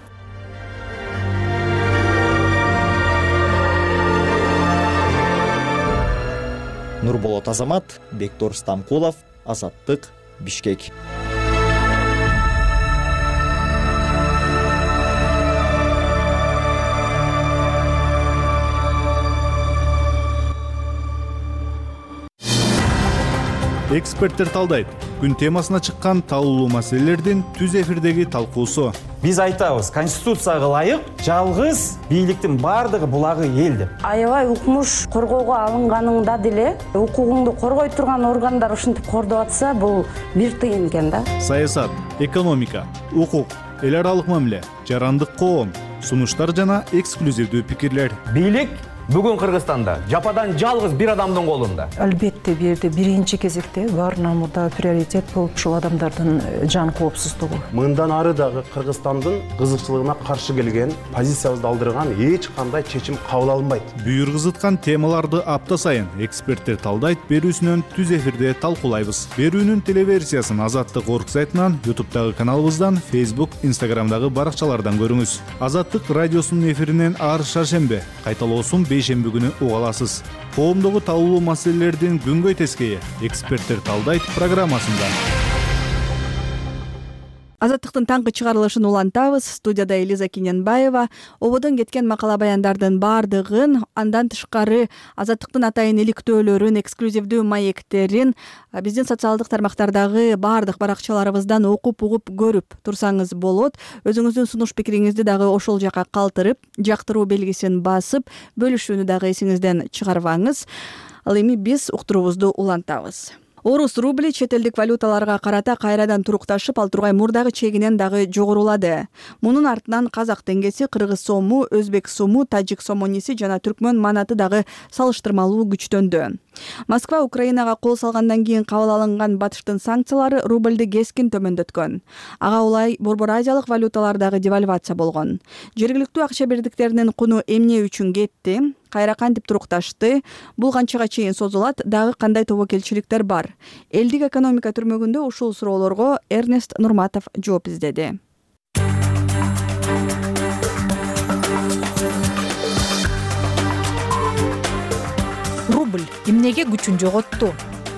Нурболот Азамат, Бектор Стамкулов, Азаттык, Бишкек. Эксперттер талдайт. Күн темасына чыккан талуулуу маселелердин түз эфирдеги талкуусу. Биз айтабыз, конституцияга ылайык жалгыз бийликтин баардыгы булагы эл деп. Аябай укмуш коргоого алынганыңда деле укугуңду коргой турган органдар ушинтип кордоп атса, бул бир тыйын экен да. Саясат, экономика, укук, эл аралык мамиле, жарандык коом, сунуштар жана эксклюзивдүү пикирлер. Бийлик бүгүн Кыргызстанда жападан жалгыз бир адамдын колунда. Албетте бул жерде биринчи кезекте баарынан мурда приоритет болуп ушул адамдардын жан коопсуздугу. Мындан ары дагы Кыргызстандын кызыкчылыгына каршы келген, позициябызды алдырган эч кандай чечим кабыл алынбайт. Бүйүр кызыткан темаларды апта сайын эксперттер талдайт берүүсүнөн түз эфирде талкуулайбыз. Берүүнүн телеверсиясын Азаттык орг сайтынан, YouTube'дагы каналыбыздан, Facebook, Instagram'дагы баракчалардан көрүңүз. Азаттык радиосунун эфиринен ар шаршембе, кайталоосун бейшемби күнү уга аласыз. Коомдогу талуулуу маселелердин күнгөй тескейи эксперттер талдайт программасында. Азаттыктын таңкы чыгарылышын улантабыз. Студияда Элиза Киненбаева. Ободон кеткен макала баяндардын баардыгын, андан тышкары Азаттыктын атайын иликтөөлөрүн, эксклюзивдүү маектерин биздин социалдык тармактардагы баардык баракчаларыбыздан окуп, угуп, көрүп турсаңыз болот. Өзүңүздүн сунуш пикириңизди дагы ошол жака калтырып, жактыруу белгисин басып, бөлүшүүнү дагы эсиңизден чыгарбаңыз. Ал эми биз уктуруубузду улантабыз. Орус рубли чет элдик валюталарга карата кайрадан турукташып, ал тургай мурдагы чегинен дагы жогорулады. Мунун артынан казак теңгеси, кыргыз сому, өзбек сому, тажик сомониси жана түркмөн манаты дагы салыштырмалуу күчтөндү. Москва Украинага кол салгандан кийин кабыл алынган батыштын санкциялары рубльди кескин төмөндөткөн. Ага улай Борбор Азиялык валюталардагы девальвация болгон. Жергиликтүү акча бирдиктеринин куну эмне үчүн кетти? Кайра кантип турукташты? Бул канчага чейин созулат? Дагы кандай тобокелчиликтер бар? Элдик экономика түрмөгүндө ушул суроолорго Эрнест Нурматов жооп издеди. Рубль эмнеге күчүн жоготту?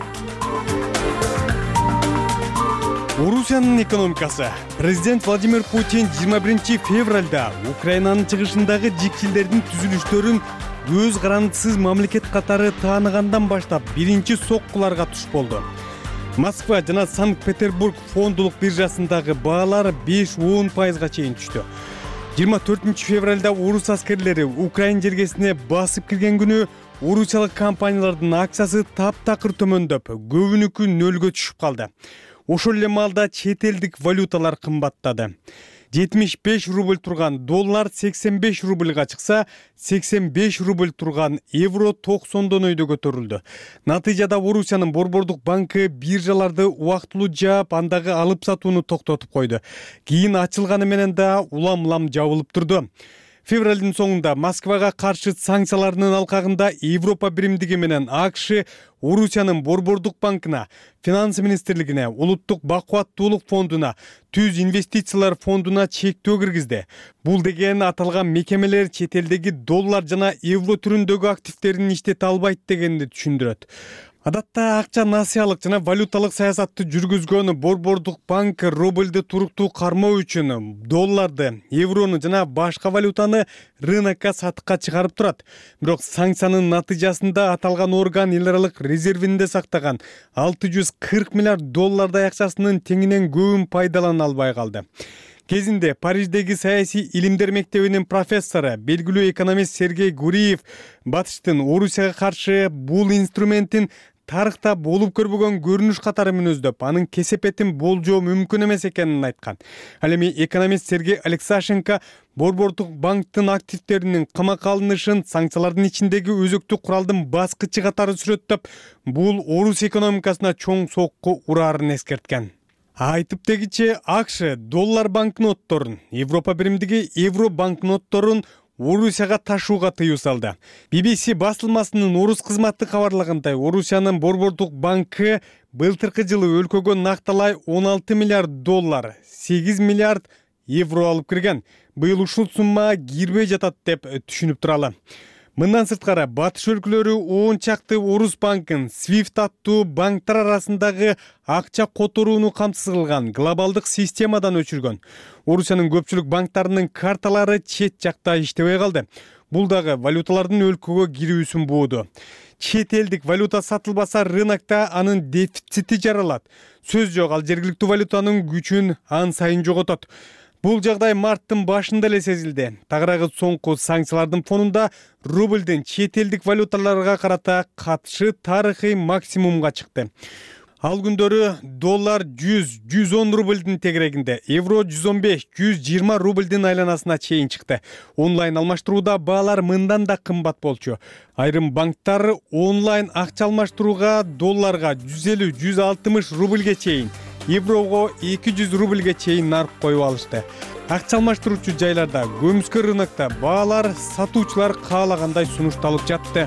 Орусиянын экономикасы. Президент Владимир Путин жыйырма биринчи февралда Украинанын чыгышындагы жикчилдердин түзүлүштөрүн көз карандысыз мамлекет катары тааныгандан баштап биринчи соккуларга туш болду. Москва жана Санкт-Петербург фондулук биржасындагы баалар беш-он пайызга чейин түштү. жыйырма төртүнчү февралда орус аскерлери Украин жергесине басып кирген күнү орусиялык компаниялардын акциясы таптакыр төмөндөп, көбүнүкү нөлгө түшүп калды. Ошол эле маалда чет элдик валюталар кымбаттады. жетимиш беш рубль турган доллар сексен беш рубльга чыкса, сексен беш рубль турган евро токсондон өйдө көтөрүлдү. Натыйжада Орусиянын Борбордук банкы биржаларды убактылуу жаап, андагы алып сатууну токтотуп койду. Кийин ачылганы менен да улам-улам жабылып турду. Февралдын соңунда Москвага каршы санкцияларынын алкагында Европа биримдиги менен АКШ Орусиянын Борбордук банкына, Финансы министрлигине, Улуттук бакубаттуулук фондуна, Түз инвестициялар фондуна чектөө киргизди. Бул деген аталган мекемелер чет элдеги доллар жана евро түрүндөгү активтерин иштете албайт дегенди түшүндүрөт. Адатта акча насыялык жана валюталык саясатты жүргүзгөн Борбордук банк рубльди туруктуу кармоо үчүн долларды, еврону жана башка валютаны рынокко сатыкка чыгарып турат. Бирок санкциянын натыйжасында аталган орган эл аралык резервинде сактаган алты жүз кырк миллиард доллардай акчасынын теңинен көбүн пайдалана албай калды. Кезинде Париждеги саясий илимдер мектебинин профессору, белгилүү экономист Сергей Гуриев батыштын Орусияга каршы бул инструментин тарыхта болуп көрбөгөн көрүнүш катары мүнөздөп, анын кесепетин болжоо мүмкүн эмес экенин айткан. Ал эми экономист Сергей Алексашенко Борбордук банктын активтеринин камакка алынышын санкциялардын ичиндеги өзөктүү куралдын баскычы катары сүрөттөп, бул Орус экономикасына чоң сокку урарын эскерткен. Айтып дегиче АКШ доллар банкнотторун, Европа биримдиги евро банкнотторун Орусияга ташууга тыюу салды. би би си басылмасынын орус кызматы кабарлагандай, Орусиянын Борбордук банкы былтыркы жылы өлкөгө накталай он алты миллиард доллар, сегиз миллиард евро алып кирген. Быйыл ушул сумма кирбей жатат деп түшүнүп туралы. Мындан сырткары батыш өлкөлөрү он чакты орус банкын свифт аттуу банктар арасындагы акча которууну камсыз кылган глобалдык системадан өчүргөн. Орусиянын көпчүлүк банктарынын карталары чет жакта иштебей калды. Бул дагы валюталардын өлкөгө кирүүсүн бууду. Чет элдик валюта сатылбаса рынокто анын дефицити жаралат. Сөз жок, ал жергиликтүү валютанын күчүн ан сайын жоготот. Бул жагдай марттын башында эле сезилди. Тагыраагы соңку санкциялардын фонунда рубльдин чет элдик валюталарга карата катышы тарыхый максимумга чыкты. Ал күндөрү доллар жүз жүз он рубльдин тегерегинде, евро жүз он беш жүз жыйырма рубльдин айланасына чейин чыкты. Онлайн алмаштырууда баалар мындан да кымбат болчу. Айрым банктар онлайн акча алмаштырууга долларга жүз элүү жүз алтымыш рубльге чейин, еврого эки жүз рубльге чейин нарып коюп алышты. Акча алмаштыруучу жайларда, көмүскө рынокто баалар сатуучулар каалагандай сунушталып жатты.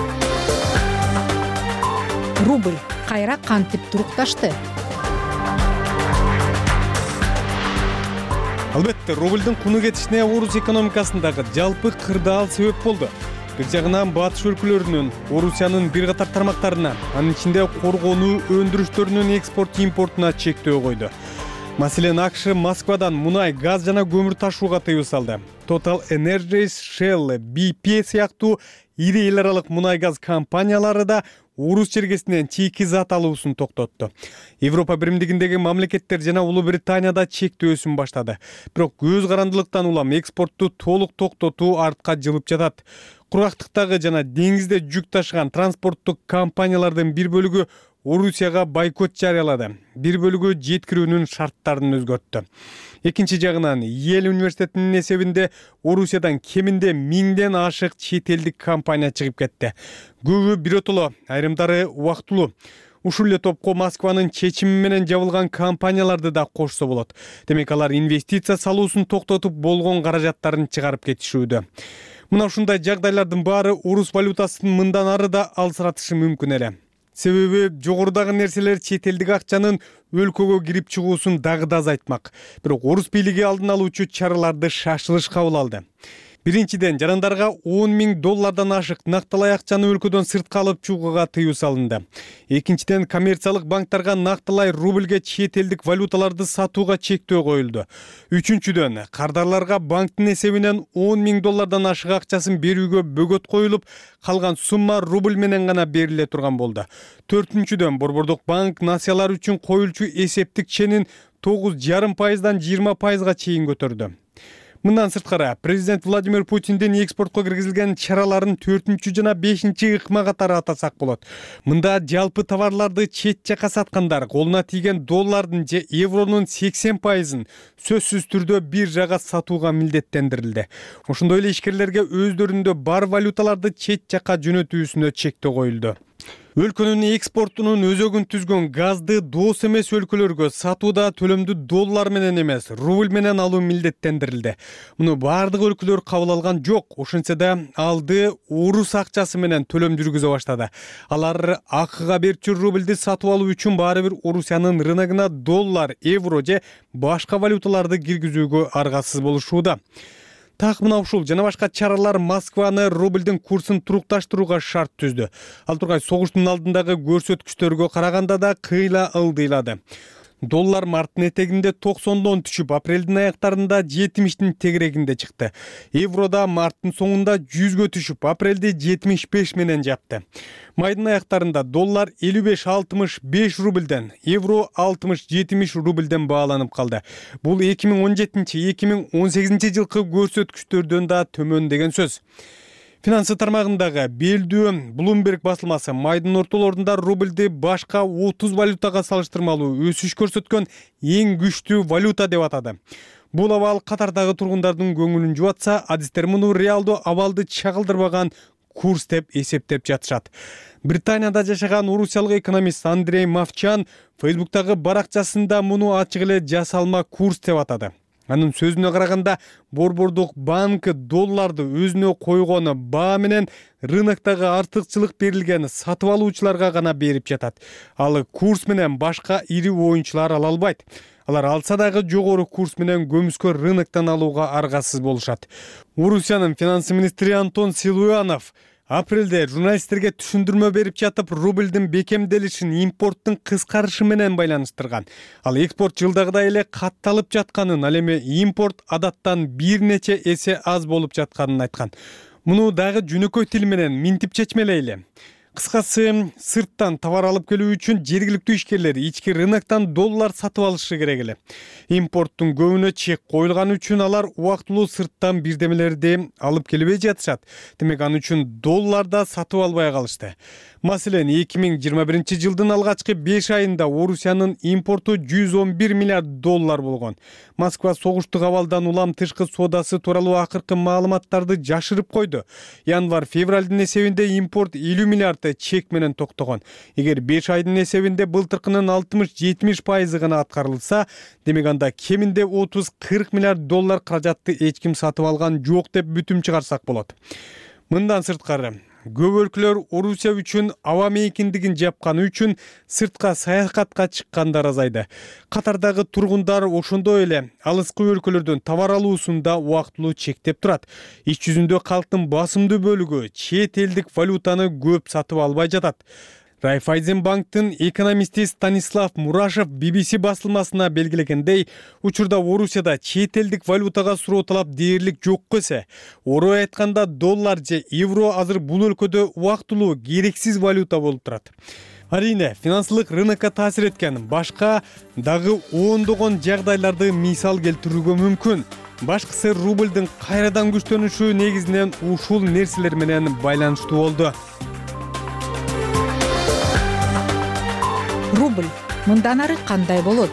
Рубль кайра кантип турукташты? Албетте, рубльдин куну кетишине орус экономикасындагы жалпы кырдаал себеп болду. Бир жагынан батыш өлкөлөрүнүн, Орусиянын бир катар тармактарына, анын ичинде коргонуу өндүрүштөрүнүн экспорт-импортуна чектөө койду. Маселен, АКШ Москвадан мунай, газ жана көмүр ташууга тыюу салды. Total Energies, Shell, би пи сыяктуу ири эл аралык мунай газ компаниялары да орус жергесинен чийки зат алуусун токтотту. Европа биримдигиндеги мамлекеттер жана Улуу Британияда чектөөсүн баштады. Бирок көз карандылыктан улам экспортту толук токтотуу артка жылып жатат. Кургактыктагы жана деңизде жүк ташыган транспорттук компаниялардын бир бөлүгү Орусияга бойкот жарыялады. Бир бөлүгү жеткирүүнүн шарттарын өзгөрттү. Экинчи жагынан Йель университетинин эсебинде Орусиядан кеминде миңден ашык чет элдик компания чыгып кетти. Көбү биротоло, айрымдары убактылуу. Ушул эле топко Москванын чечими менен жабылган компанияларды да кошсо болот. Демек алар инвестиция салуусун токтотуп болгон каражаттарын чыгарып кетишүүдө. Мына ушундай жагдайлардын баары орус валютасын мындан ары да алсыратышы мүмкүн эле. Себеби жогорудагы нерселер чет элдик акчанын өлкөгө кирип чыгуусун дагы да азайтмак. Бирок орус бийлиги алдын алуучу чараларды шашылыш кабыл алды. Биринчиден, жарандарга он миң доллардан ашык накталай акчаны өлкөдөн сыртка алып чыгууга тыюу салынды. Экинчиден, коммерциялык банктарга накталай рубльге чет элдик валюталарды сатууга чектөө коюлду. Үчүнчүдөн, кардарларга банктын эсебинен он миң доллардан ашык акчасын берүүгө бөгөт коюлуп, калган сумма рубль менен гана бериле турган болду. Төртүнчүдөн, Борбордук банк нациялар үчүн коюлчу эсептик ченин тогуз жарым пайыздан жыйырма пайызга чейин көтөрдү. Мындан сырткары, президент Владимир Путиндин экспортко киргизилген чараларын төртүнчү жана бешинчи ыкма катары атасак болот. Мында жалпы товарларды чет жака саткандар колуна тийген доллардын же евронун сексен пайызын сөзсүз түрдө бир жага сатууга милдеттендирилди. Ошондой эле ишкерлерге өздөрүндө бар валюталарды чет жака жөнөтүүсүнө чектөө коюлду. Өлкөнүн экспортунун өзөгүн түзгөн газды дос эмес өлкөлөргө сатууда төлөмдү доллар менен эмес, рубль менен алуу милдеттендирилди. Муну бардык өлкөлөр кабыл алган жок. Ошентсе да алды орус акчасы менен төлөм жүргүзө баштады. Алар акыга берчү рубльди сатып алуу үчүн баары бир Орусиянын рыногуна доллар, евро же башка валюталарды киргизүүгө аргасыз болушууда. Так мына ушул жана башка чаралар Москваны рубльдин курсун турукташтырууга шарт түздү. Ал тургай согуштун алдындагы көрсөткүчтөргө караганда да кыйла ылдыйлады. Доллар марттын этегинде токсондон түшүп, апрелдин аяктарында жетимиштин тегерегинде чыкты. Евро да марттын соңунда жүзгө түшүп, апрелде жетимиш беш менен жапты. Майдын аяктарында доллар элүү беш алтымыш беш рубльден, евро алтымыш жетимиш рубльден бааланып калды. Бул эки миң он жетинчи — эки миң он сегизинчи жылкы көрсөткүчтөрдөн да төмөн деген сөз. Финансы тармагындагы белдүү Bloomberg басылмасы майдын ортолорунда рубльди башка отуз валютага салыштырмалуу өсүш көрсөткөн эң күчтүү валюта деп атады. Бул абал катардагы тургундардын көңүлүн жубатса, адистер муну реалдуу абалды чагылдырбаган курс деп эсептеп жатышат. Британияда жашаган орусиялык экономист Андрей Мовчан Фейсбуктагы баракчасында муну ачык эле жасалма курс деп атады. Анын сөзүнө караганда, Борбордук банк долларды өзүнө койгону баа менен рыноктогу артыкчылык берилген сатып алуучуларга гана берип жатат. Ал курс менен башка ири оюнчулар ала албайт. Алар алса дагы жогору курс менен көмүскө рыноктон алууга аргасыз болушат. Орусиянын финансы министри Антон Силуянов апрелде журналисттерге түшүндүрмө берип жатып, рубльдин бекемделишин импорттун кыскарышы менен байланыштырган. Ал экспорт жылдагыдай эле катталып жатканын, ал эми импорт адаттан бир нече эсе аз болуп жатканын айткан. Муну дагы жөнөкөй тил менен минтип чечмелейли. Кыскасы, сырттан товар алып келүү үчүн жергиликтүү ишкерлер ички рыноктон доллар сатып алышы керек эле. Импорттун көбүнө чек коюлган үчүн алар убактылуу сырттан бирдемелерди алып келбей жатышат. Демек аны үчүн долларда сатып албай калышты. Маселен, эки миң жыйырма биринчи жылдын алгачкы беш айында Орусиянын импорту жүз он бир миллиард доллар болгон. Москва согуштук абалдан улам тышкы соодасы тууралуу акыркы маалыматтарды жашырып койду. Январь-февралдын эсебинде импорт элүү миллиард чек менен токтогон. Эгер беш айдын эсебинде былтыркынын алтымыш жетимиш пайызы гана аткарылса, демек анда кеминде отуз кырк миллиард доллар каражатты эч ким сатып алган жок деп бүтүм чыгарсак болот. Мындан сырткары, көп өлкөлөр Орусия үчүн аба мейкиндигин жапканы үчүн сыртка саякатка чыккандар азайды. Катардагы тургундар ошондой эле алыскы өлкөлөрдөн товар алуусун да убактылуу чектеп турат. Иш жүзүндө калктын басымдуу бөлүгү чет элдик валютаны көп сатып албай жатат. Райфайзенбанктын экономисти Станислав Мурашев би би си басылмасына белгилегендей, учурда Орусияда чет элдик валютага суроо талап дээрлик жок эсе. Орой айтканда доллар же евро азыр бул өлкөдө убактылуу керексиз валюта болуп турат. Арине, финансылык рынокко таасир эткен башка дагы ондогон жагдайларды мисал келтирүүгө мүмкүн. Башкысы рубльдин кайрадан күчтөнүшү негизинен ушул нерселер менен байланыштуу болду. рубль мындан ары кандай болот?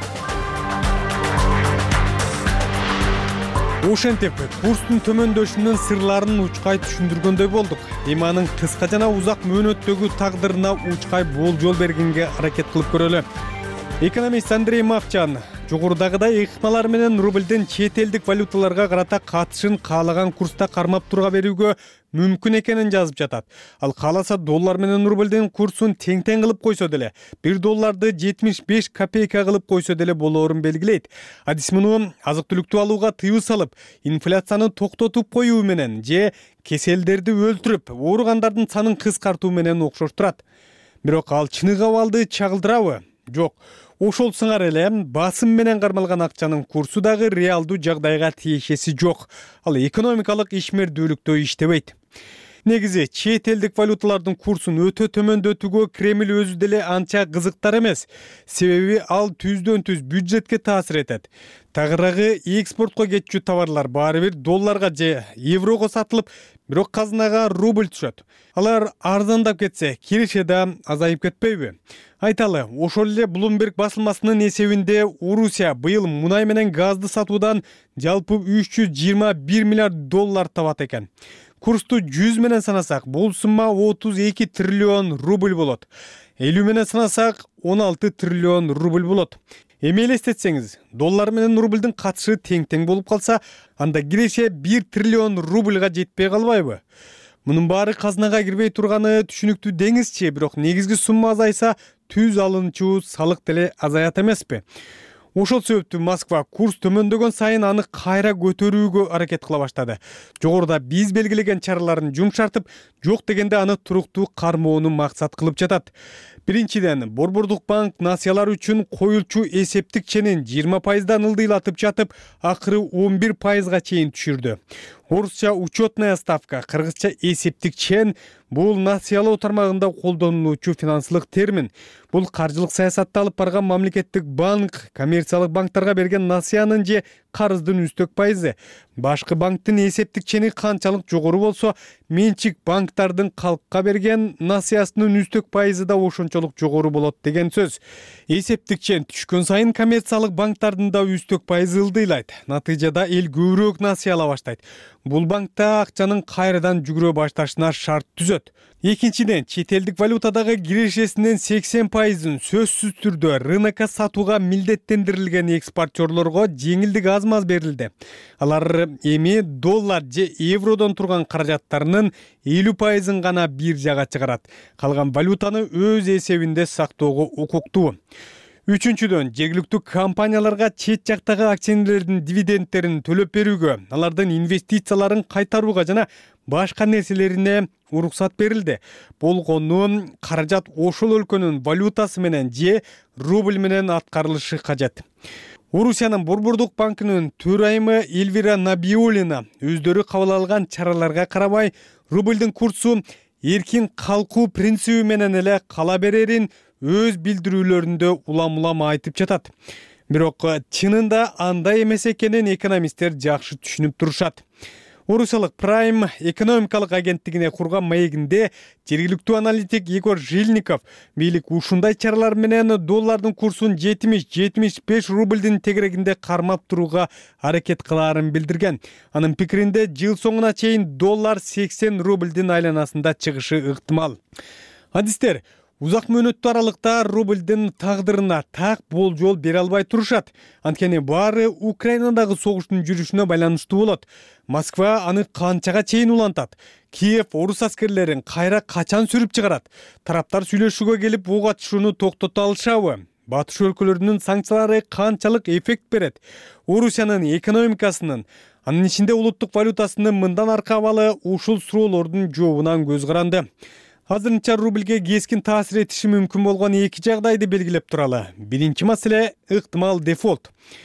Ошентип курстун төмөндөшүнүн сырларын учкай түшүндүргөндөй болдук. Эми анын кыска жана узак мөөнөттөгү тагдырына учкай болжол бергенге аракет кылып көрөлү. Экономист Андрей Мовчан жогорудагыдай ыкмалар менен рубльдин чет элдик валюталарга карата катышын каалаган курста кармап тура берүүгө мүмкүн экенин жазып жатат. Ал кааласа доллар менен рубльдин курсун тең-тең кылып койсо деле, бир долларды жетимиш беш копейка кылып койсо деле болоорун белгилейт. Адис муну азык-түлүктү алууга тыюу салып, инфляцияны токтотуп коюу менен же кеселдерди өлтүрүп, ооругандардын санын кыскартуу менен окшоштурат. Бирок ал чыныгы абалды чагылдырабы? Жок. Ошол сыңар эле басым менен кармалган акчанын курсу дагы реалдуу жагдайга тиешеси жок. Ал экономикалык ишмердүүлүктө иштебейт. Негизи чет элдик валюталардын курсун өтө төмөндөтүүгө Кремль өзү деле анча кызыктар эмес. Себеби ал түздөн түз бюджетке таасир этет. Тагыраагы экспортко кетчү товарлар баары бир долларга же еврого сатылып, бирок казынага рубль түшөт. Алар арзандап кетсе, киреше да азайып кетпейби? Айталы, ошол эле Bloomberg басылмасынын эсебинде Орусия быйыл мунай менен газды сатуудан жалпы үч жүз жыйырма бир миллиард доллар табат экен. Курсту жүз менен санасак, бул сумма отуз эки триллион рубль болот. элүү менен санасак, он алты триллион рубль болот. Эми элестетсеңиз, доллар менен рубльдин катышы тең-тең болуп калса, анда киреше бир триллион рубльга жетпей калбайбы? Мунун баары казынага кирбей турганы түшүнүктүү деңизчи, бирок негизги сумма азайса, түз алынчу салык деле азаят эмеспи? Ошол себептүү Москва курс төмөндөгөн сайын аны кайра көтөрүүгө аракет кыла баштады. Жогоруда биз белгилеген чараларын жумшартып, жок дегенде аны туруктуу кармоону максат кылып жатат. Биринчиден, Борбордук банк насыялар үчүн коюлчу эсептик ченин жыйырма пайыздан ылдыйлатып жатып, акыры он бир пайызга чейин түшүрдү. Орусча учетная ставка, кыргызча эсептик чен бул насыялоо тармагында колдонулуучу финансылык термин. Бул каржылык саясатты алып барган мамлекеттик банк коммерциялык банктарга берген насыянын же карыздын үстөк пайызы. Башкы банктын эсептик чени канчалык жогору болсо, менчик банктардын калкка берген насыясынын үстөк пайызы да ошончолук жогору болот деген сөз. Эсептик чен түшкөн сайын коммерциялык банктардын да үстөк пайызы ылдыйлайт. Натыйжада эл көбүрөөк насыяла баштайт. Бул банкта акчанын кайрадан жүгүрө башташына шарт түзөт. Экинчиден, чет элдик валютадагы кирешесинин сексен пайызын сөзсүз түрдө рынокко сатууга милдеттендирилген экспортчорлорго жеңилдик аз-маз берилди. Алар эми доллар же евродон турган каражаттарынын элүү пайызын гана биржага чыгарат. Калган валютаны өз эсебинде сактоого укуктуу. Үчүнчүдөн, жергиликтүү компанияларга чет жактагы акционерлердин дивидендтерин төлөп берүүгө, алардын инвестицияларын кайтарууга жана башка нерселерине уруксат берилди. Болгону каражат ошол өлкөнүн валютасы менен же рубль менен аткарылышы кажет. Орусиянын Борбордук банкынын төрайымы Эльвира Набиуллина өздөрү кабыл алган чараларга карабай, рубльдин курсу эркин калкуу принциби менен эле кала берерин өз билдирүүлөрүндө улам-улам айтып жатат. Бирок чынында андай эмес экенин экономисттер жакшы түшүнүп турушат. Орусиялык Prime экономикалык агенттигине курган маегинде жергиликтүү аналитик Егор Жильников бийлик ушундай чаралар менен доллардын курсун жетимиш жетимиш беш рубльдин тегерегинде кармап турууга аракет кылаарын билдирген. Анын пикиринде жыл соңуна чейин доллар сексен рубльдин айланасында чыгышы ыктымал. Адистер, узак мөөнөттүү аралыкта рубльдин тагдырына так болжол бере албай турушат. Анткени баары Украинадагы согуштун жүрүшүнө байланыштуу болот. Москва аны канчага чейин улантат? Киев орус аскерлерин кайра качан сүрүп чыгарат? Тараптар сүйлөшүүгө келип ок атышууну токтото алышабы? Батыш өлкөлөрүнүн санкциялары канчалык эффект берет? Орусиянын экономикасынын, анын ичинде улуттук валютасынын мындан аркы абалы ушул суроолордун жообунан көз каранды. Азырынча рубльге кескин таасир этиши мүмкүн болгон эки жагдайды белгилеп туралы. Биринчи маселе ыктымал дефолт.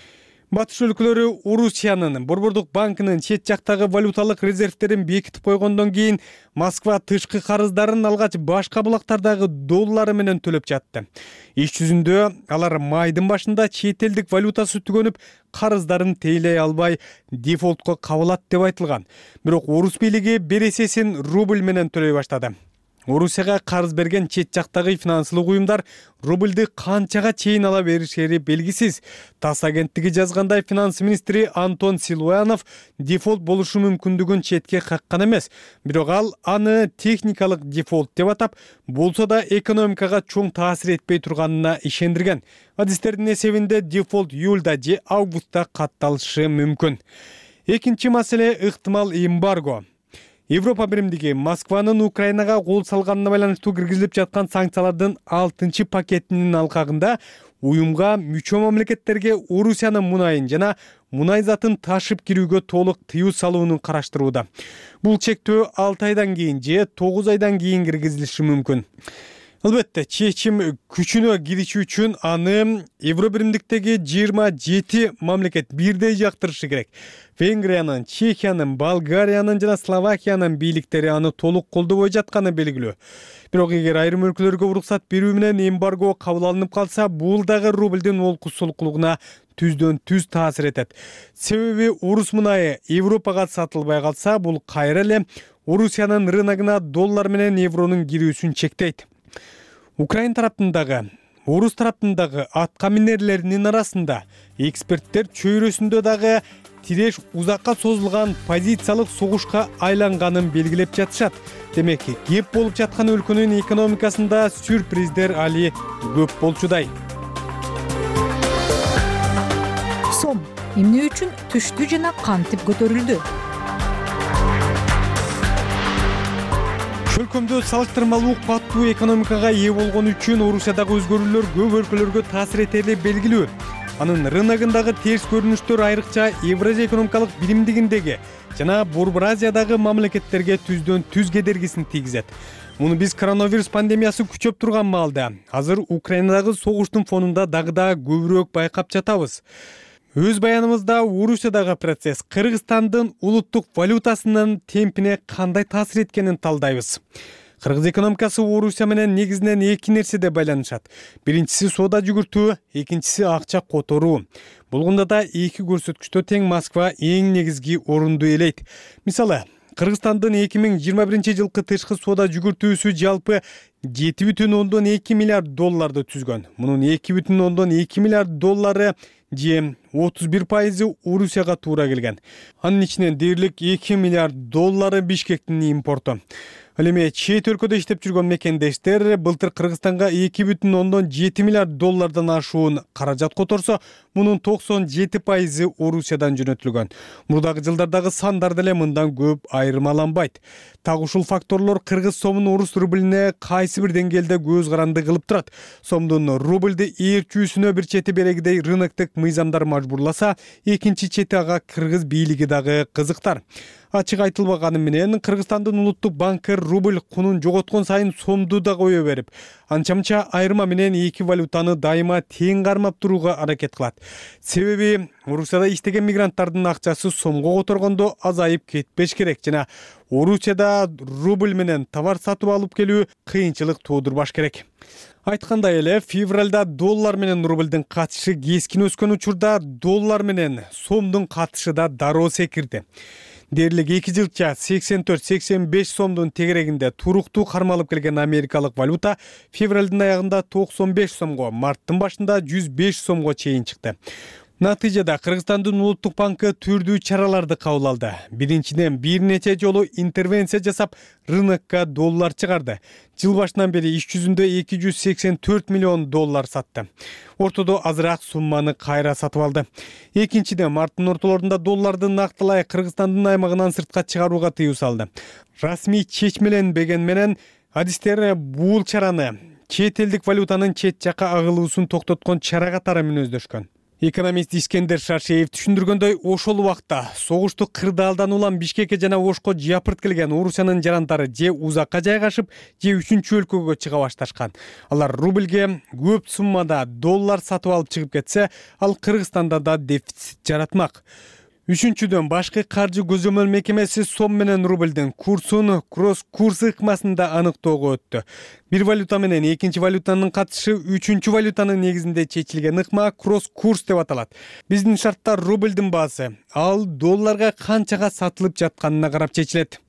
Батыш өлкөлөрү Орусиянын Борбордук банкынын чет жактагы валюталык резервтерин бекитип койгондон кийин Москва тышкы карыздарын алгач башка булактардагы доллары менен төлөп жатты. Иш жүзүндө алар майдын башында чет элдик валютасы түгөнүп, карыздарын тейлей албай дефолтко кабылат деп айтылган. Бирок орус бийлиги бересесин рубль менен төлөй баштады. Орусияга карыз берген чет жактагы финансылык уюмдар рубльды канчага чейин ала беришери белгисиз. ТАСС агенттиги жазгандай, финанс министри Антон Силуянов дефолт болушу мүмкүндүгүн четке каккан эмес. Бирок ал аны техникалык дефолт деп атап, болсо да экономикага чоң таасир этпей турганына ишендирген. Адистердин эсебинде дефолт июлда же августта катталышы мүмкүн. Экинчи маселе ыктымал эмбарго. Европа биримдиги Москванын Украинага кол салганына байланыштуу киргизилип жаткан санкциялардын алтынчы пакетинин алкагында уюмга мүчө мамлекеттерге Орусиянын мунайын жана мунай затын ташып кирүүгө толук тыюу салууну караштырууда. Бул чектөө алты айдан кийин же тогуз айдан кийин киргизилиши мүмкүн. Албетте, чечим күчүнө кириши үчүн аны Евро биримдиктеги жыйырма жети мамлекет бирдей жактырышы керек. Венгриянын, Чехиянын, Болгариянын жана Словакиянын бийликтери аны толук колдобой жатканы белгилүү. Бирок эгер айрым өлкөлөргө уруксат берүү менен эмбарго кабыл алынып калса, бул дагы рубльдин олкус солкулугуна түздөн түз таасир этет. Себеби орус мунайы Европага сатылбай калса, бул кайра эле Орусиянын рыногуна доллар менен евронун кирүүсүн чектейт. Украин тараптындагы, орус тараптындагы атка минерлеринин арасында эксперттер чөйрөсүндө дагы тиреш узакка созулган позициялык согушка айланганын белгилеп жатышат. Демек, кеп болуп жаткан өлкөнүн экономикасында сюрприздер али көп болчудай. Сом эмне үчүн түштү жана кантип көтөрүлдү? Өлкөмдө салыштырмалуу каттуу экономикага ээ болгон үчүн Орусиядагы өзгөрүүлөр көп өлкөлөргө таасир этери белгилүү. Анын рыногундагы терс көрүнүштөр айрыкча Евразия экономикалык биримдигиндеги жана Борбор Азиядагы мамлекеттерге түздөн түз кедергисин тийгизет. Муну биз коронавирус пандемиясы күчөп турган маалда, азыр Украинадагы согуштун фонунда дагы да көбүрөөк байкап жатабыз. Өз баянымызда Орусиядагы процесс Кыргызстандын улуттук валютасынын темпине кандай таасир эткенин талдайбыз. Кыргыз экономикасы Орусия менен негизинен эки нерседе байланышат. Биринчиси соода жүгүртүү, экинчиси акча которуу. Болгондо да эки көрсөткүчтө тең Москва эң негизги орунду ээлейт. Мисалы, Кыргызстандын эки миң жыйырма биринчи жылкы тышкы соода жүгүртүүсү жалпы жети бүтүн ондон эки миллиард долларды түзгөн. Мунун эки бүтүн ондон эки миллиард доллары же отуз бир пайызы Орусияга туура келген. Анын ичинен дээрлик эки миллиард доллары Бишкектин импорту. Ал эми чет өлкөдө иштеп жүргөн мекендештер былтыр Кыргызстанга эки бүтүн ондон жети миллиард доллардан ашуун каражат которсо, мунун токсон жети пайызы Орусиядан жөнөтүлгөн. Мурдагы жылдардагы сандар деле мындан көп айырмаланбайт. Так ушул факторлор кыргыз сомун орус рублине кайсы бир деңгээлде көз каранды кылып турат. Сомдун рубльди ээрчүүсүнө бир чети берегидей рыноктук мыйзамдар мажбурласа, экинчи чети ага кыргыз бийлиги дагы кызыктар. Ачык айтылбаганы менен Кыргызстандын улуттук банкы рубль кунун жоготкон сайын сомду да кое берип, анча-мынча айырма менен эки валютаны дайыма тең кармап турууга аракет кылат. Себеби Орусияда иштеген мигранттардын акчасы сомго которгондо азайып кетпеш керек жана Орусияда рубль менен товар сатып алып келүү кыйынчылык туудурбаш керек. Айткандай эле, февралда доллар менен рубльдин катышы кескин өскөн учурда доллар менен сомдун катышы да дароо секирди. Дээрлик эки жылча сексен төрт сексен беш сомдун тегерегинде туруктуу кармалып келген америкалык валюта февралдын аягында токсон беш сомго, марттын башында жүз беш сомго чейин чыкты. Натыйжада Кыргызстандын улуттук банкы түрдүү чараларды кабыл алды. Биринчиден бир нече жолу интервенция жасап, рынокко доллар чыгарды. Жыл башынан бери иш жүзүндө эки жүз сексен төрт миллион доллар сатты. Ортодо азыраак сумманы кайра сатып алды. Экинчиден марттын ортолорунда долларды нактылай Кыргызстандын аймагынан сыртка чыгарууга тыюу салды. Расмий чечмеленбеген менен адистер бул чараны чет элдик валютанын чет жакка агылуусун токтоткон чара катары мүнөздөшкөн. Экономист Искендер Шаршеев түшүндүргөндөй, ошол убакта согушту кырдаалдан улам Бишкекке жана Ошко жапырт келген Орусиянын жарандары же узакка жайгашып, же үчүнчү өлкөгө чыга башташкан. Алар рубльге көп суммада доллар сатып алып чыгып кетсе, ал Кыргызстанда да дефицит жаратмак. Үчүнчүдөн, башкы каржы көзөмөл мекемеси сом менен рубльдин курсун кросс курс ыкмасында аныктоого өттү. Бир валюта менен экинчи валютанын катышы үчүнчү валютанын негизинде чечилген ыкма кросс курс деп аталат. Биздин шартта рубльдин баасы ал долларга канчага сатылып жатканына карап чечилет.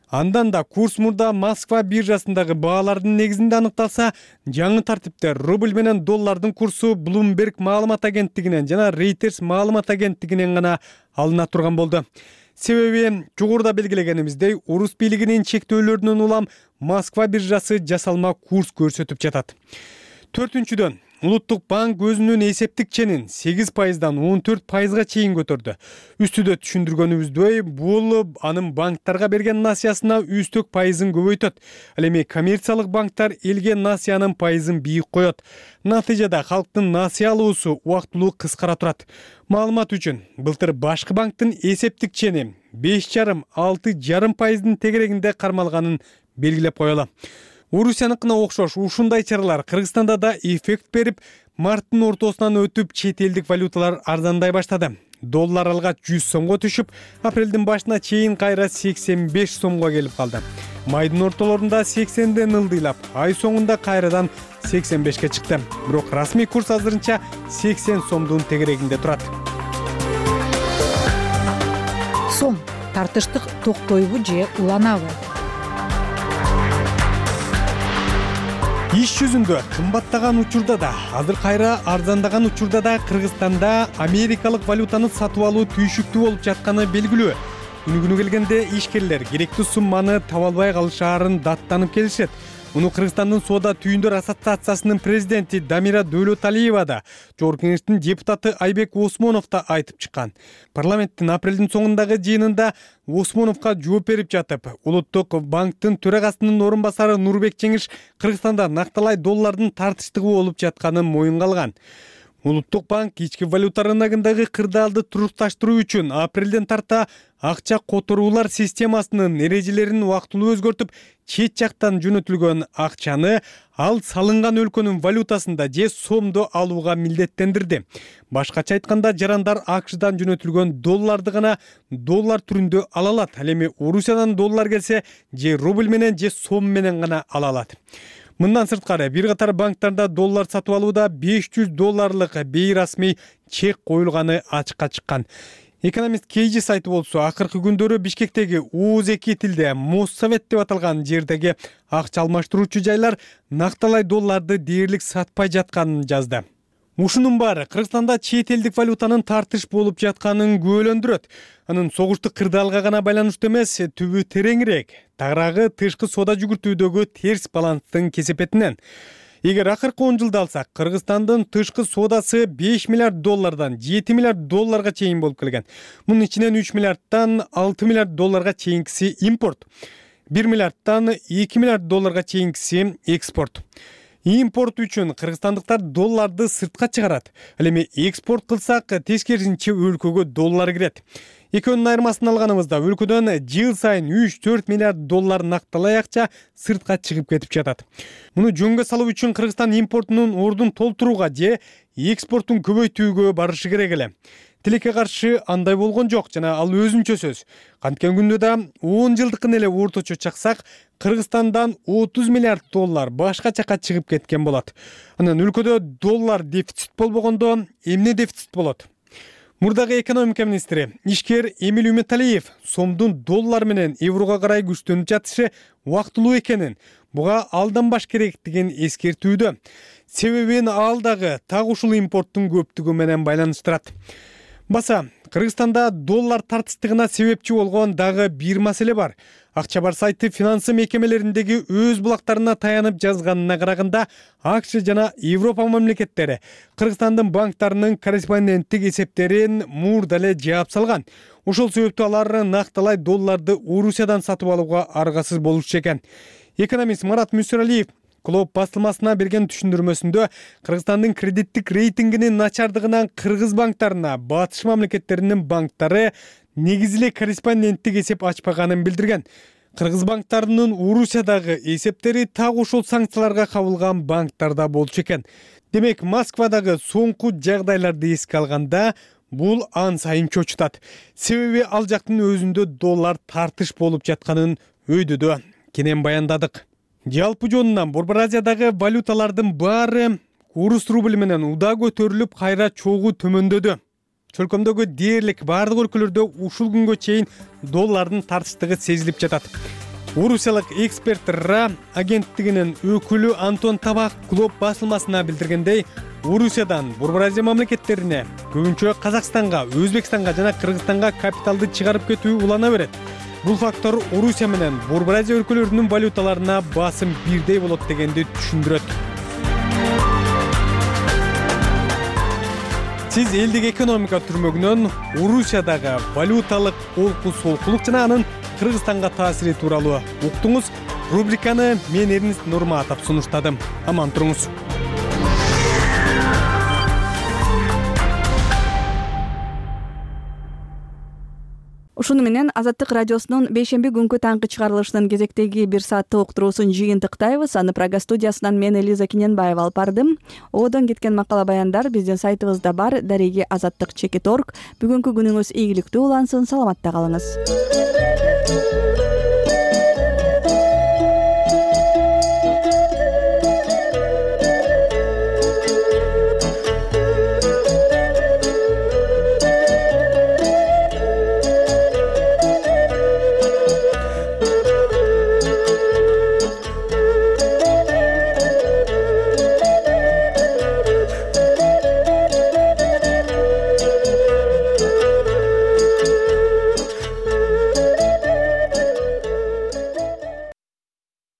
Андан да курс мурда Москва биржасындагы баалардын негизинде аныкталса, жаңы тартипте рубль менен доллардын курсу Bloomberg маалымат агенттигинен жана Reuters маалымат агенттигинен гана алына турган болду. Себеби жогоруда белгилегенибиздей, орус бийлигинин чектөөлөрүнөн улам Москва биржасы жасалма курс көрсөтүп жатат. Төртүнчүдөн, Улуттук банк өзүнүн эсептик ченин сегиз пайыздан он төрт пайызга чейин көтөрдү. Үстүдө түшүндүргөнүбүздөй, бул анын банктарга берген насыясына үстөк пайызын көбөйтөт. Ал эми коммерциялык банктар элге насыянын пайызын бийик коет. Натыйжада халктын насыя алуусу убактылуу кыскара турат. Маалымат үчүн, былтыр башкы банктын эсептик чени беш жарым алты жарым пайыздын тегерегинде кармалганын белгилеп коелу. Орусияныкына окшош ушундай чаралар Кыргызстанда да эффект берип, марттын ортосунан өтүп чет элдик валюталар арзандай баштады. Доллар алгач жүз сомго түшүп, апрелдин башына чейин кайра сексен беш сомго келип калды. Майдын ортолорунда сексенден ылдыйлап, ай соңунда кайрадан сексен бешке чыкты. Бирок расмий курс азырынча сексен сомдун тегерегинде турат. Сом тартыштык токтойбу же уланабы? Иш жүзүндө кымбаттаган учурда да, азыр кайра арзандаган учурда да Кыргызстанда америкалык валютаны сатып алуу түйшүктүү болуп жатканы белгилүү. Күнү-күнү келгенде ишкерлер керектүү сумманы таба албай калышаарын даттанып келишет. Муну Кыргызстандын соода түйүндөр ассоциациясынын президенти Дамира Дөөлөталиева да, Жогорку Кеңештин депутаты Айбек Осмонов да айтып чыккан. Парламенттин апрелдин соңундагы жыйынында Осмоновго жооп берип жатып, Улуттук банктын төрагасынын орун басары Нурбек Жеңиш Кыргызстанда накталай доллардын тартыштыгы болуп жатканын моюнга алган. Улуттук банк ички валюта рыногундагы кырдаалды турукташтыруу үчүн апрелден тарта акча которуулар системасынын эрежелерин убактылуу өзгөртүп, чет жактан жөнөтүлгөн акчаны ал салынган өлкөнүн валютасында же сомдо алууга милдеттендирди. Башкача айтканда, жарандар АКШдан жөнөтүлгөн долларды гана доллар түрүндө ала алат. Ал эми Орусиядан доллар келсе, же рубль менен же сом менен гана ала алат. Мындан сырткары, бир катар банктарда доллар сатып алууда беш жүз долларлык бейрасмий чек коюлганы ачыкка чыккан. Экономист Кейжи сайты болсо, акыркы күндөрү Бишкектеги ооз эки тилде Моссовет деп аталган жердеги акча алмаштыруучу жайлар накталай долларды дээрлик сатпай жатканын жазды. Ушунун баары Кыргызстанда чет элдик валютанын тартыш болуп жатканын күбөлөндүрөт. Анын согуштук кырдаалга гана байланыштуу эмес, түбү тереңирээк. Тагыраагы тышкы соода жүгүртүүдөгү терс баланстын кесепетинен. Эгер акыркы он жылда алсак, Кыргызстандын тышкы соодасы беш миллиард доллардан жети миллиард долларга чейин болуп келген. Мунун ичинен үч миллиардтан алты миллиард долларга чейинкиси импорт, бир миллиардтан эки миллиард долларга чейинкиси экспорт. Импорт үчүн кыргызстандыктар долларды сыртка чыгарат. Ал эми экспорт кылсак, тескерисинче өлкөгө доллар кирет. Экөөнүн айырмасын алганыбызда өлкөдөн жыл сайын үч төрт миллиард доллар накталай акча сыртка чыгып кетип жатат. Муну жөнгө салуу үчүн Кыргызстан импортунун ордун толтурууга же экспортун көбөйтүүгө барышы керек эле. Тилекке каршы андай болгон жок жана ал өзүнчө сөз. Канткен күндө да он жылдыкын эле орточо чаксак, Кыргызстандан отуз миллиард доллар башка жака чыгып кеткен болот. Анан өлкөдө доллар дефицит болбогондо эмне дефицит болот? Мурдагы экономика министри ишкер Эмиль Үмөталиев сомдун доллар менен еврого карай күчтөнүп жатышы убактылуу экенин, буга алданбаш керектигин эскертүүдө. Себебин ал дагы так ушул импорттун көптүгү менен байланыштырат. Баса, Кыргызстанда доллар тартыштыгына себепчи болгон дагы бир маселе бар. Акча бар сайты финансы мекемелериндеги өз булактарына таянып жазганына караганда, АКШ жана Европа мамлекеттери Кыргызстандын банктарынын корреспонденттик эсептерин мурда эле жаап салган. Ошол себептүү алар накталай долларды Орусиядан сатып алууга аргасыз болушу экен. Экономист Марат Мүсөралиев Клоп басылмасына берген түшүндүрмөсүндө Кыргызстандын кредиттик рейтингинин начардыгынан кыргыз банктарына батыш мамлекеттеринин банктары негизи эле корреспонденттик эсеп ачпаганын билдирген. Кыргыз банктарынын Орусиядагы эсептери так ошол санкцияларга кабылган банктарда болчу экен. Демек, Москвадагы соңку жагдайларды эске алганда, бул ан сайын чочутат. Себеби ал жактын өзүндө доллар тартыш болуп жатканын өйдөдө кенен баяндадык. Жалпы жонунан Борбор Азиядагы валюталардын баары орус рубль менен уда көтөрүлүп, кайра чогуу төмөндөдү. Чөлкөмдөгү дээрлик бардык өлкөлөрдө ушул күнгө чейин доллардын тартыштыгы сезилип жатат. Орусиялык эксперт РА агенттигинин өкүлү Антон Табак Глоб басылмасына билдиргендей, Орусиядан Борбор Азия мамлекеттерине, көбүнчө Казакстанга, Өзбекстанга жана Кыргызстанга капиталды чыгарып кетүү улана берет. Бул фактор Орусия менен Борбор Азия өлкөлөрүнүн валюталарына басым бирдей болот дегенди түшүндүрөт. Сиз элдик экономика түрмөгүнөн Орусиядагы валюталык олку солкулук жана анын Кыргызстанга таасири тууралуу уктуңуз. Рубриканы мен Эрнест Нурматов сунуштадым. Аман туруңуз. Ушуну менен Азаттык радиосунун бейшемби күнкү таңкы чыгарылышынын кезектеги бир сааттык уктуруусун жыйынтыктайбыз. Аны Прага студиясынан мен Элиза Киненбаева алып бардым. Одон кеткен макала баяндар биздин сайтыбызда бар. Дареги азаттык чекит точка орг. Бүгүнкү күнүңүз ийгиликтүү улансын, саламатта калыңыз.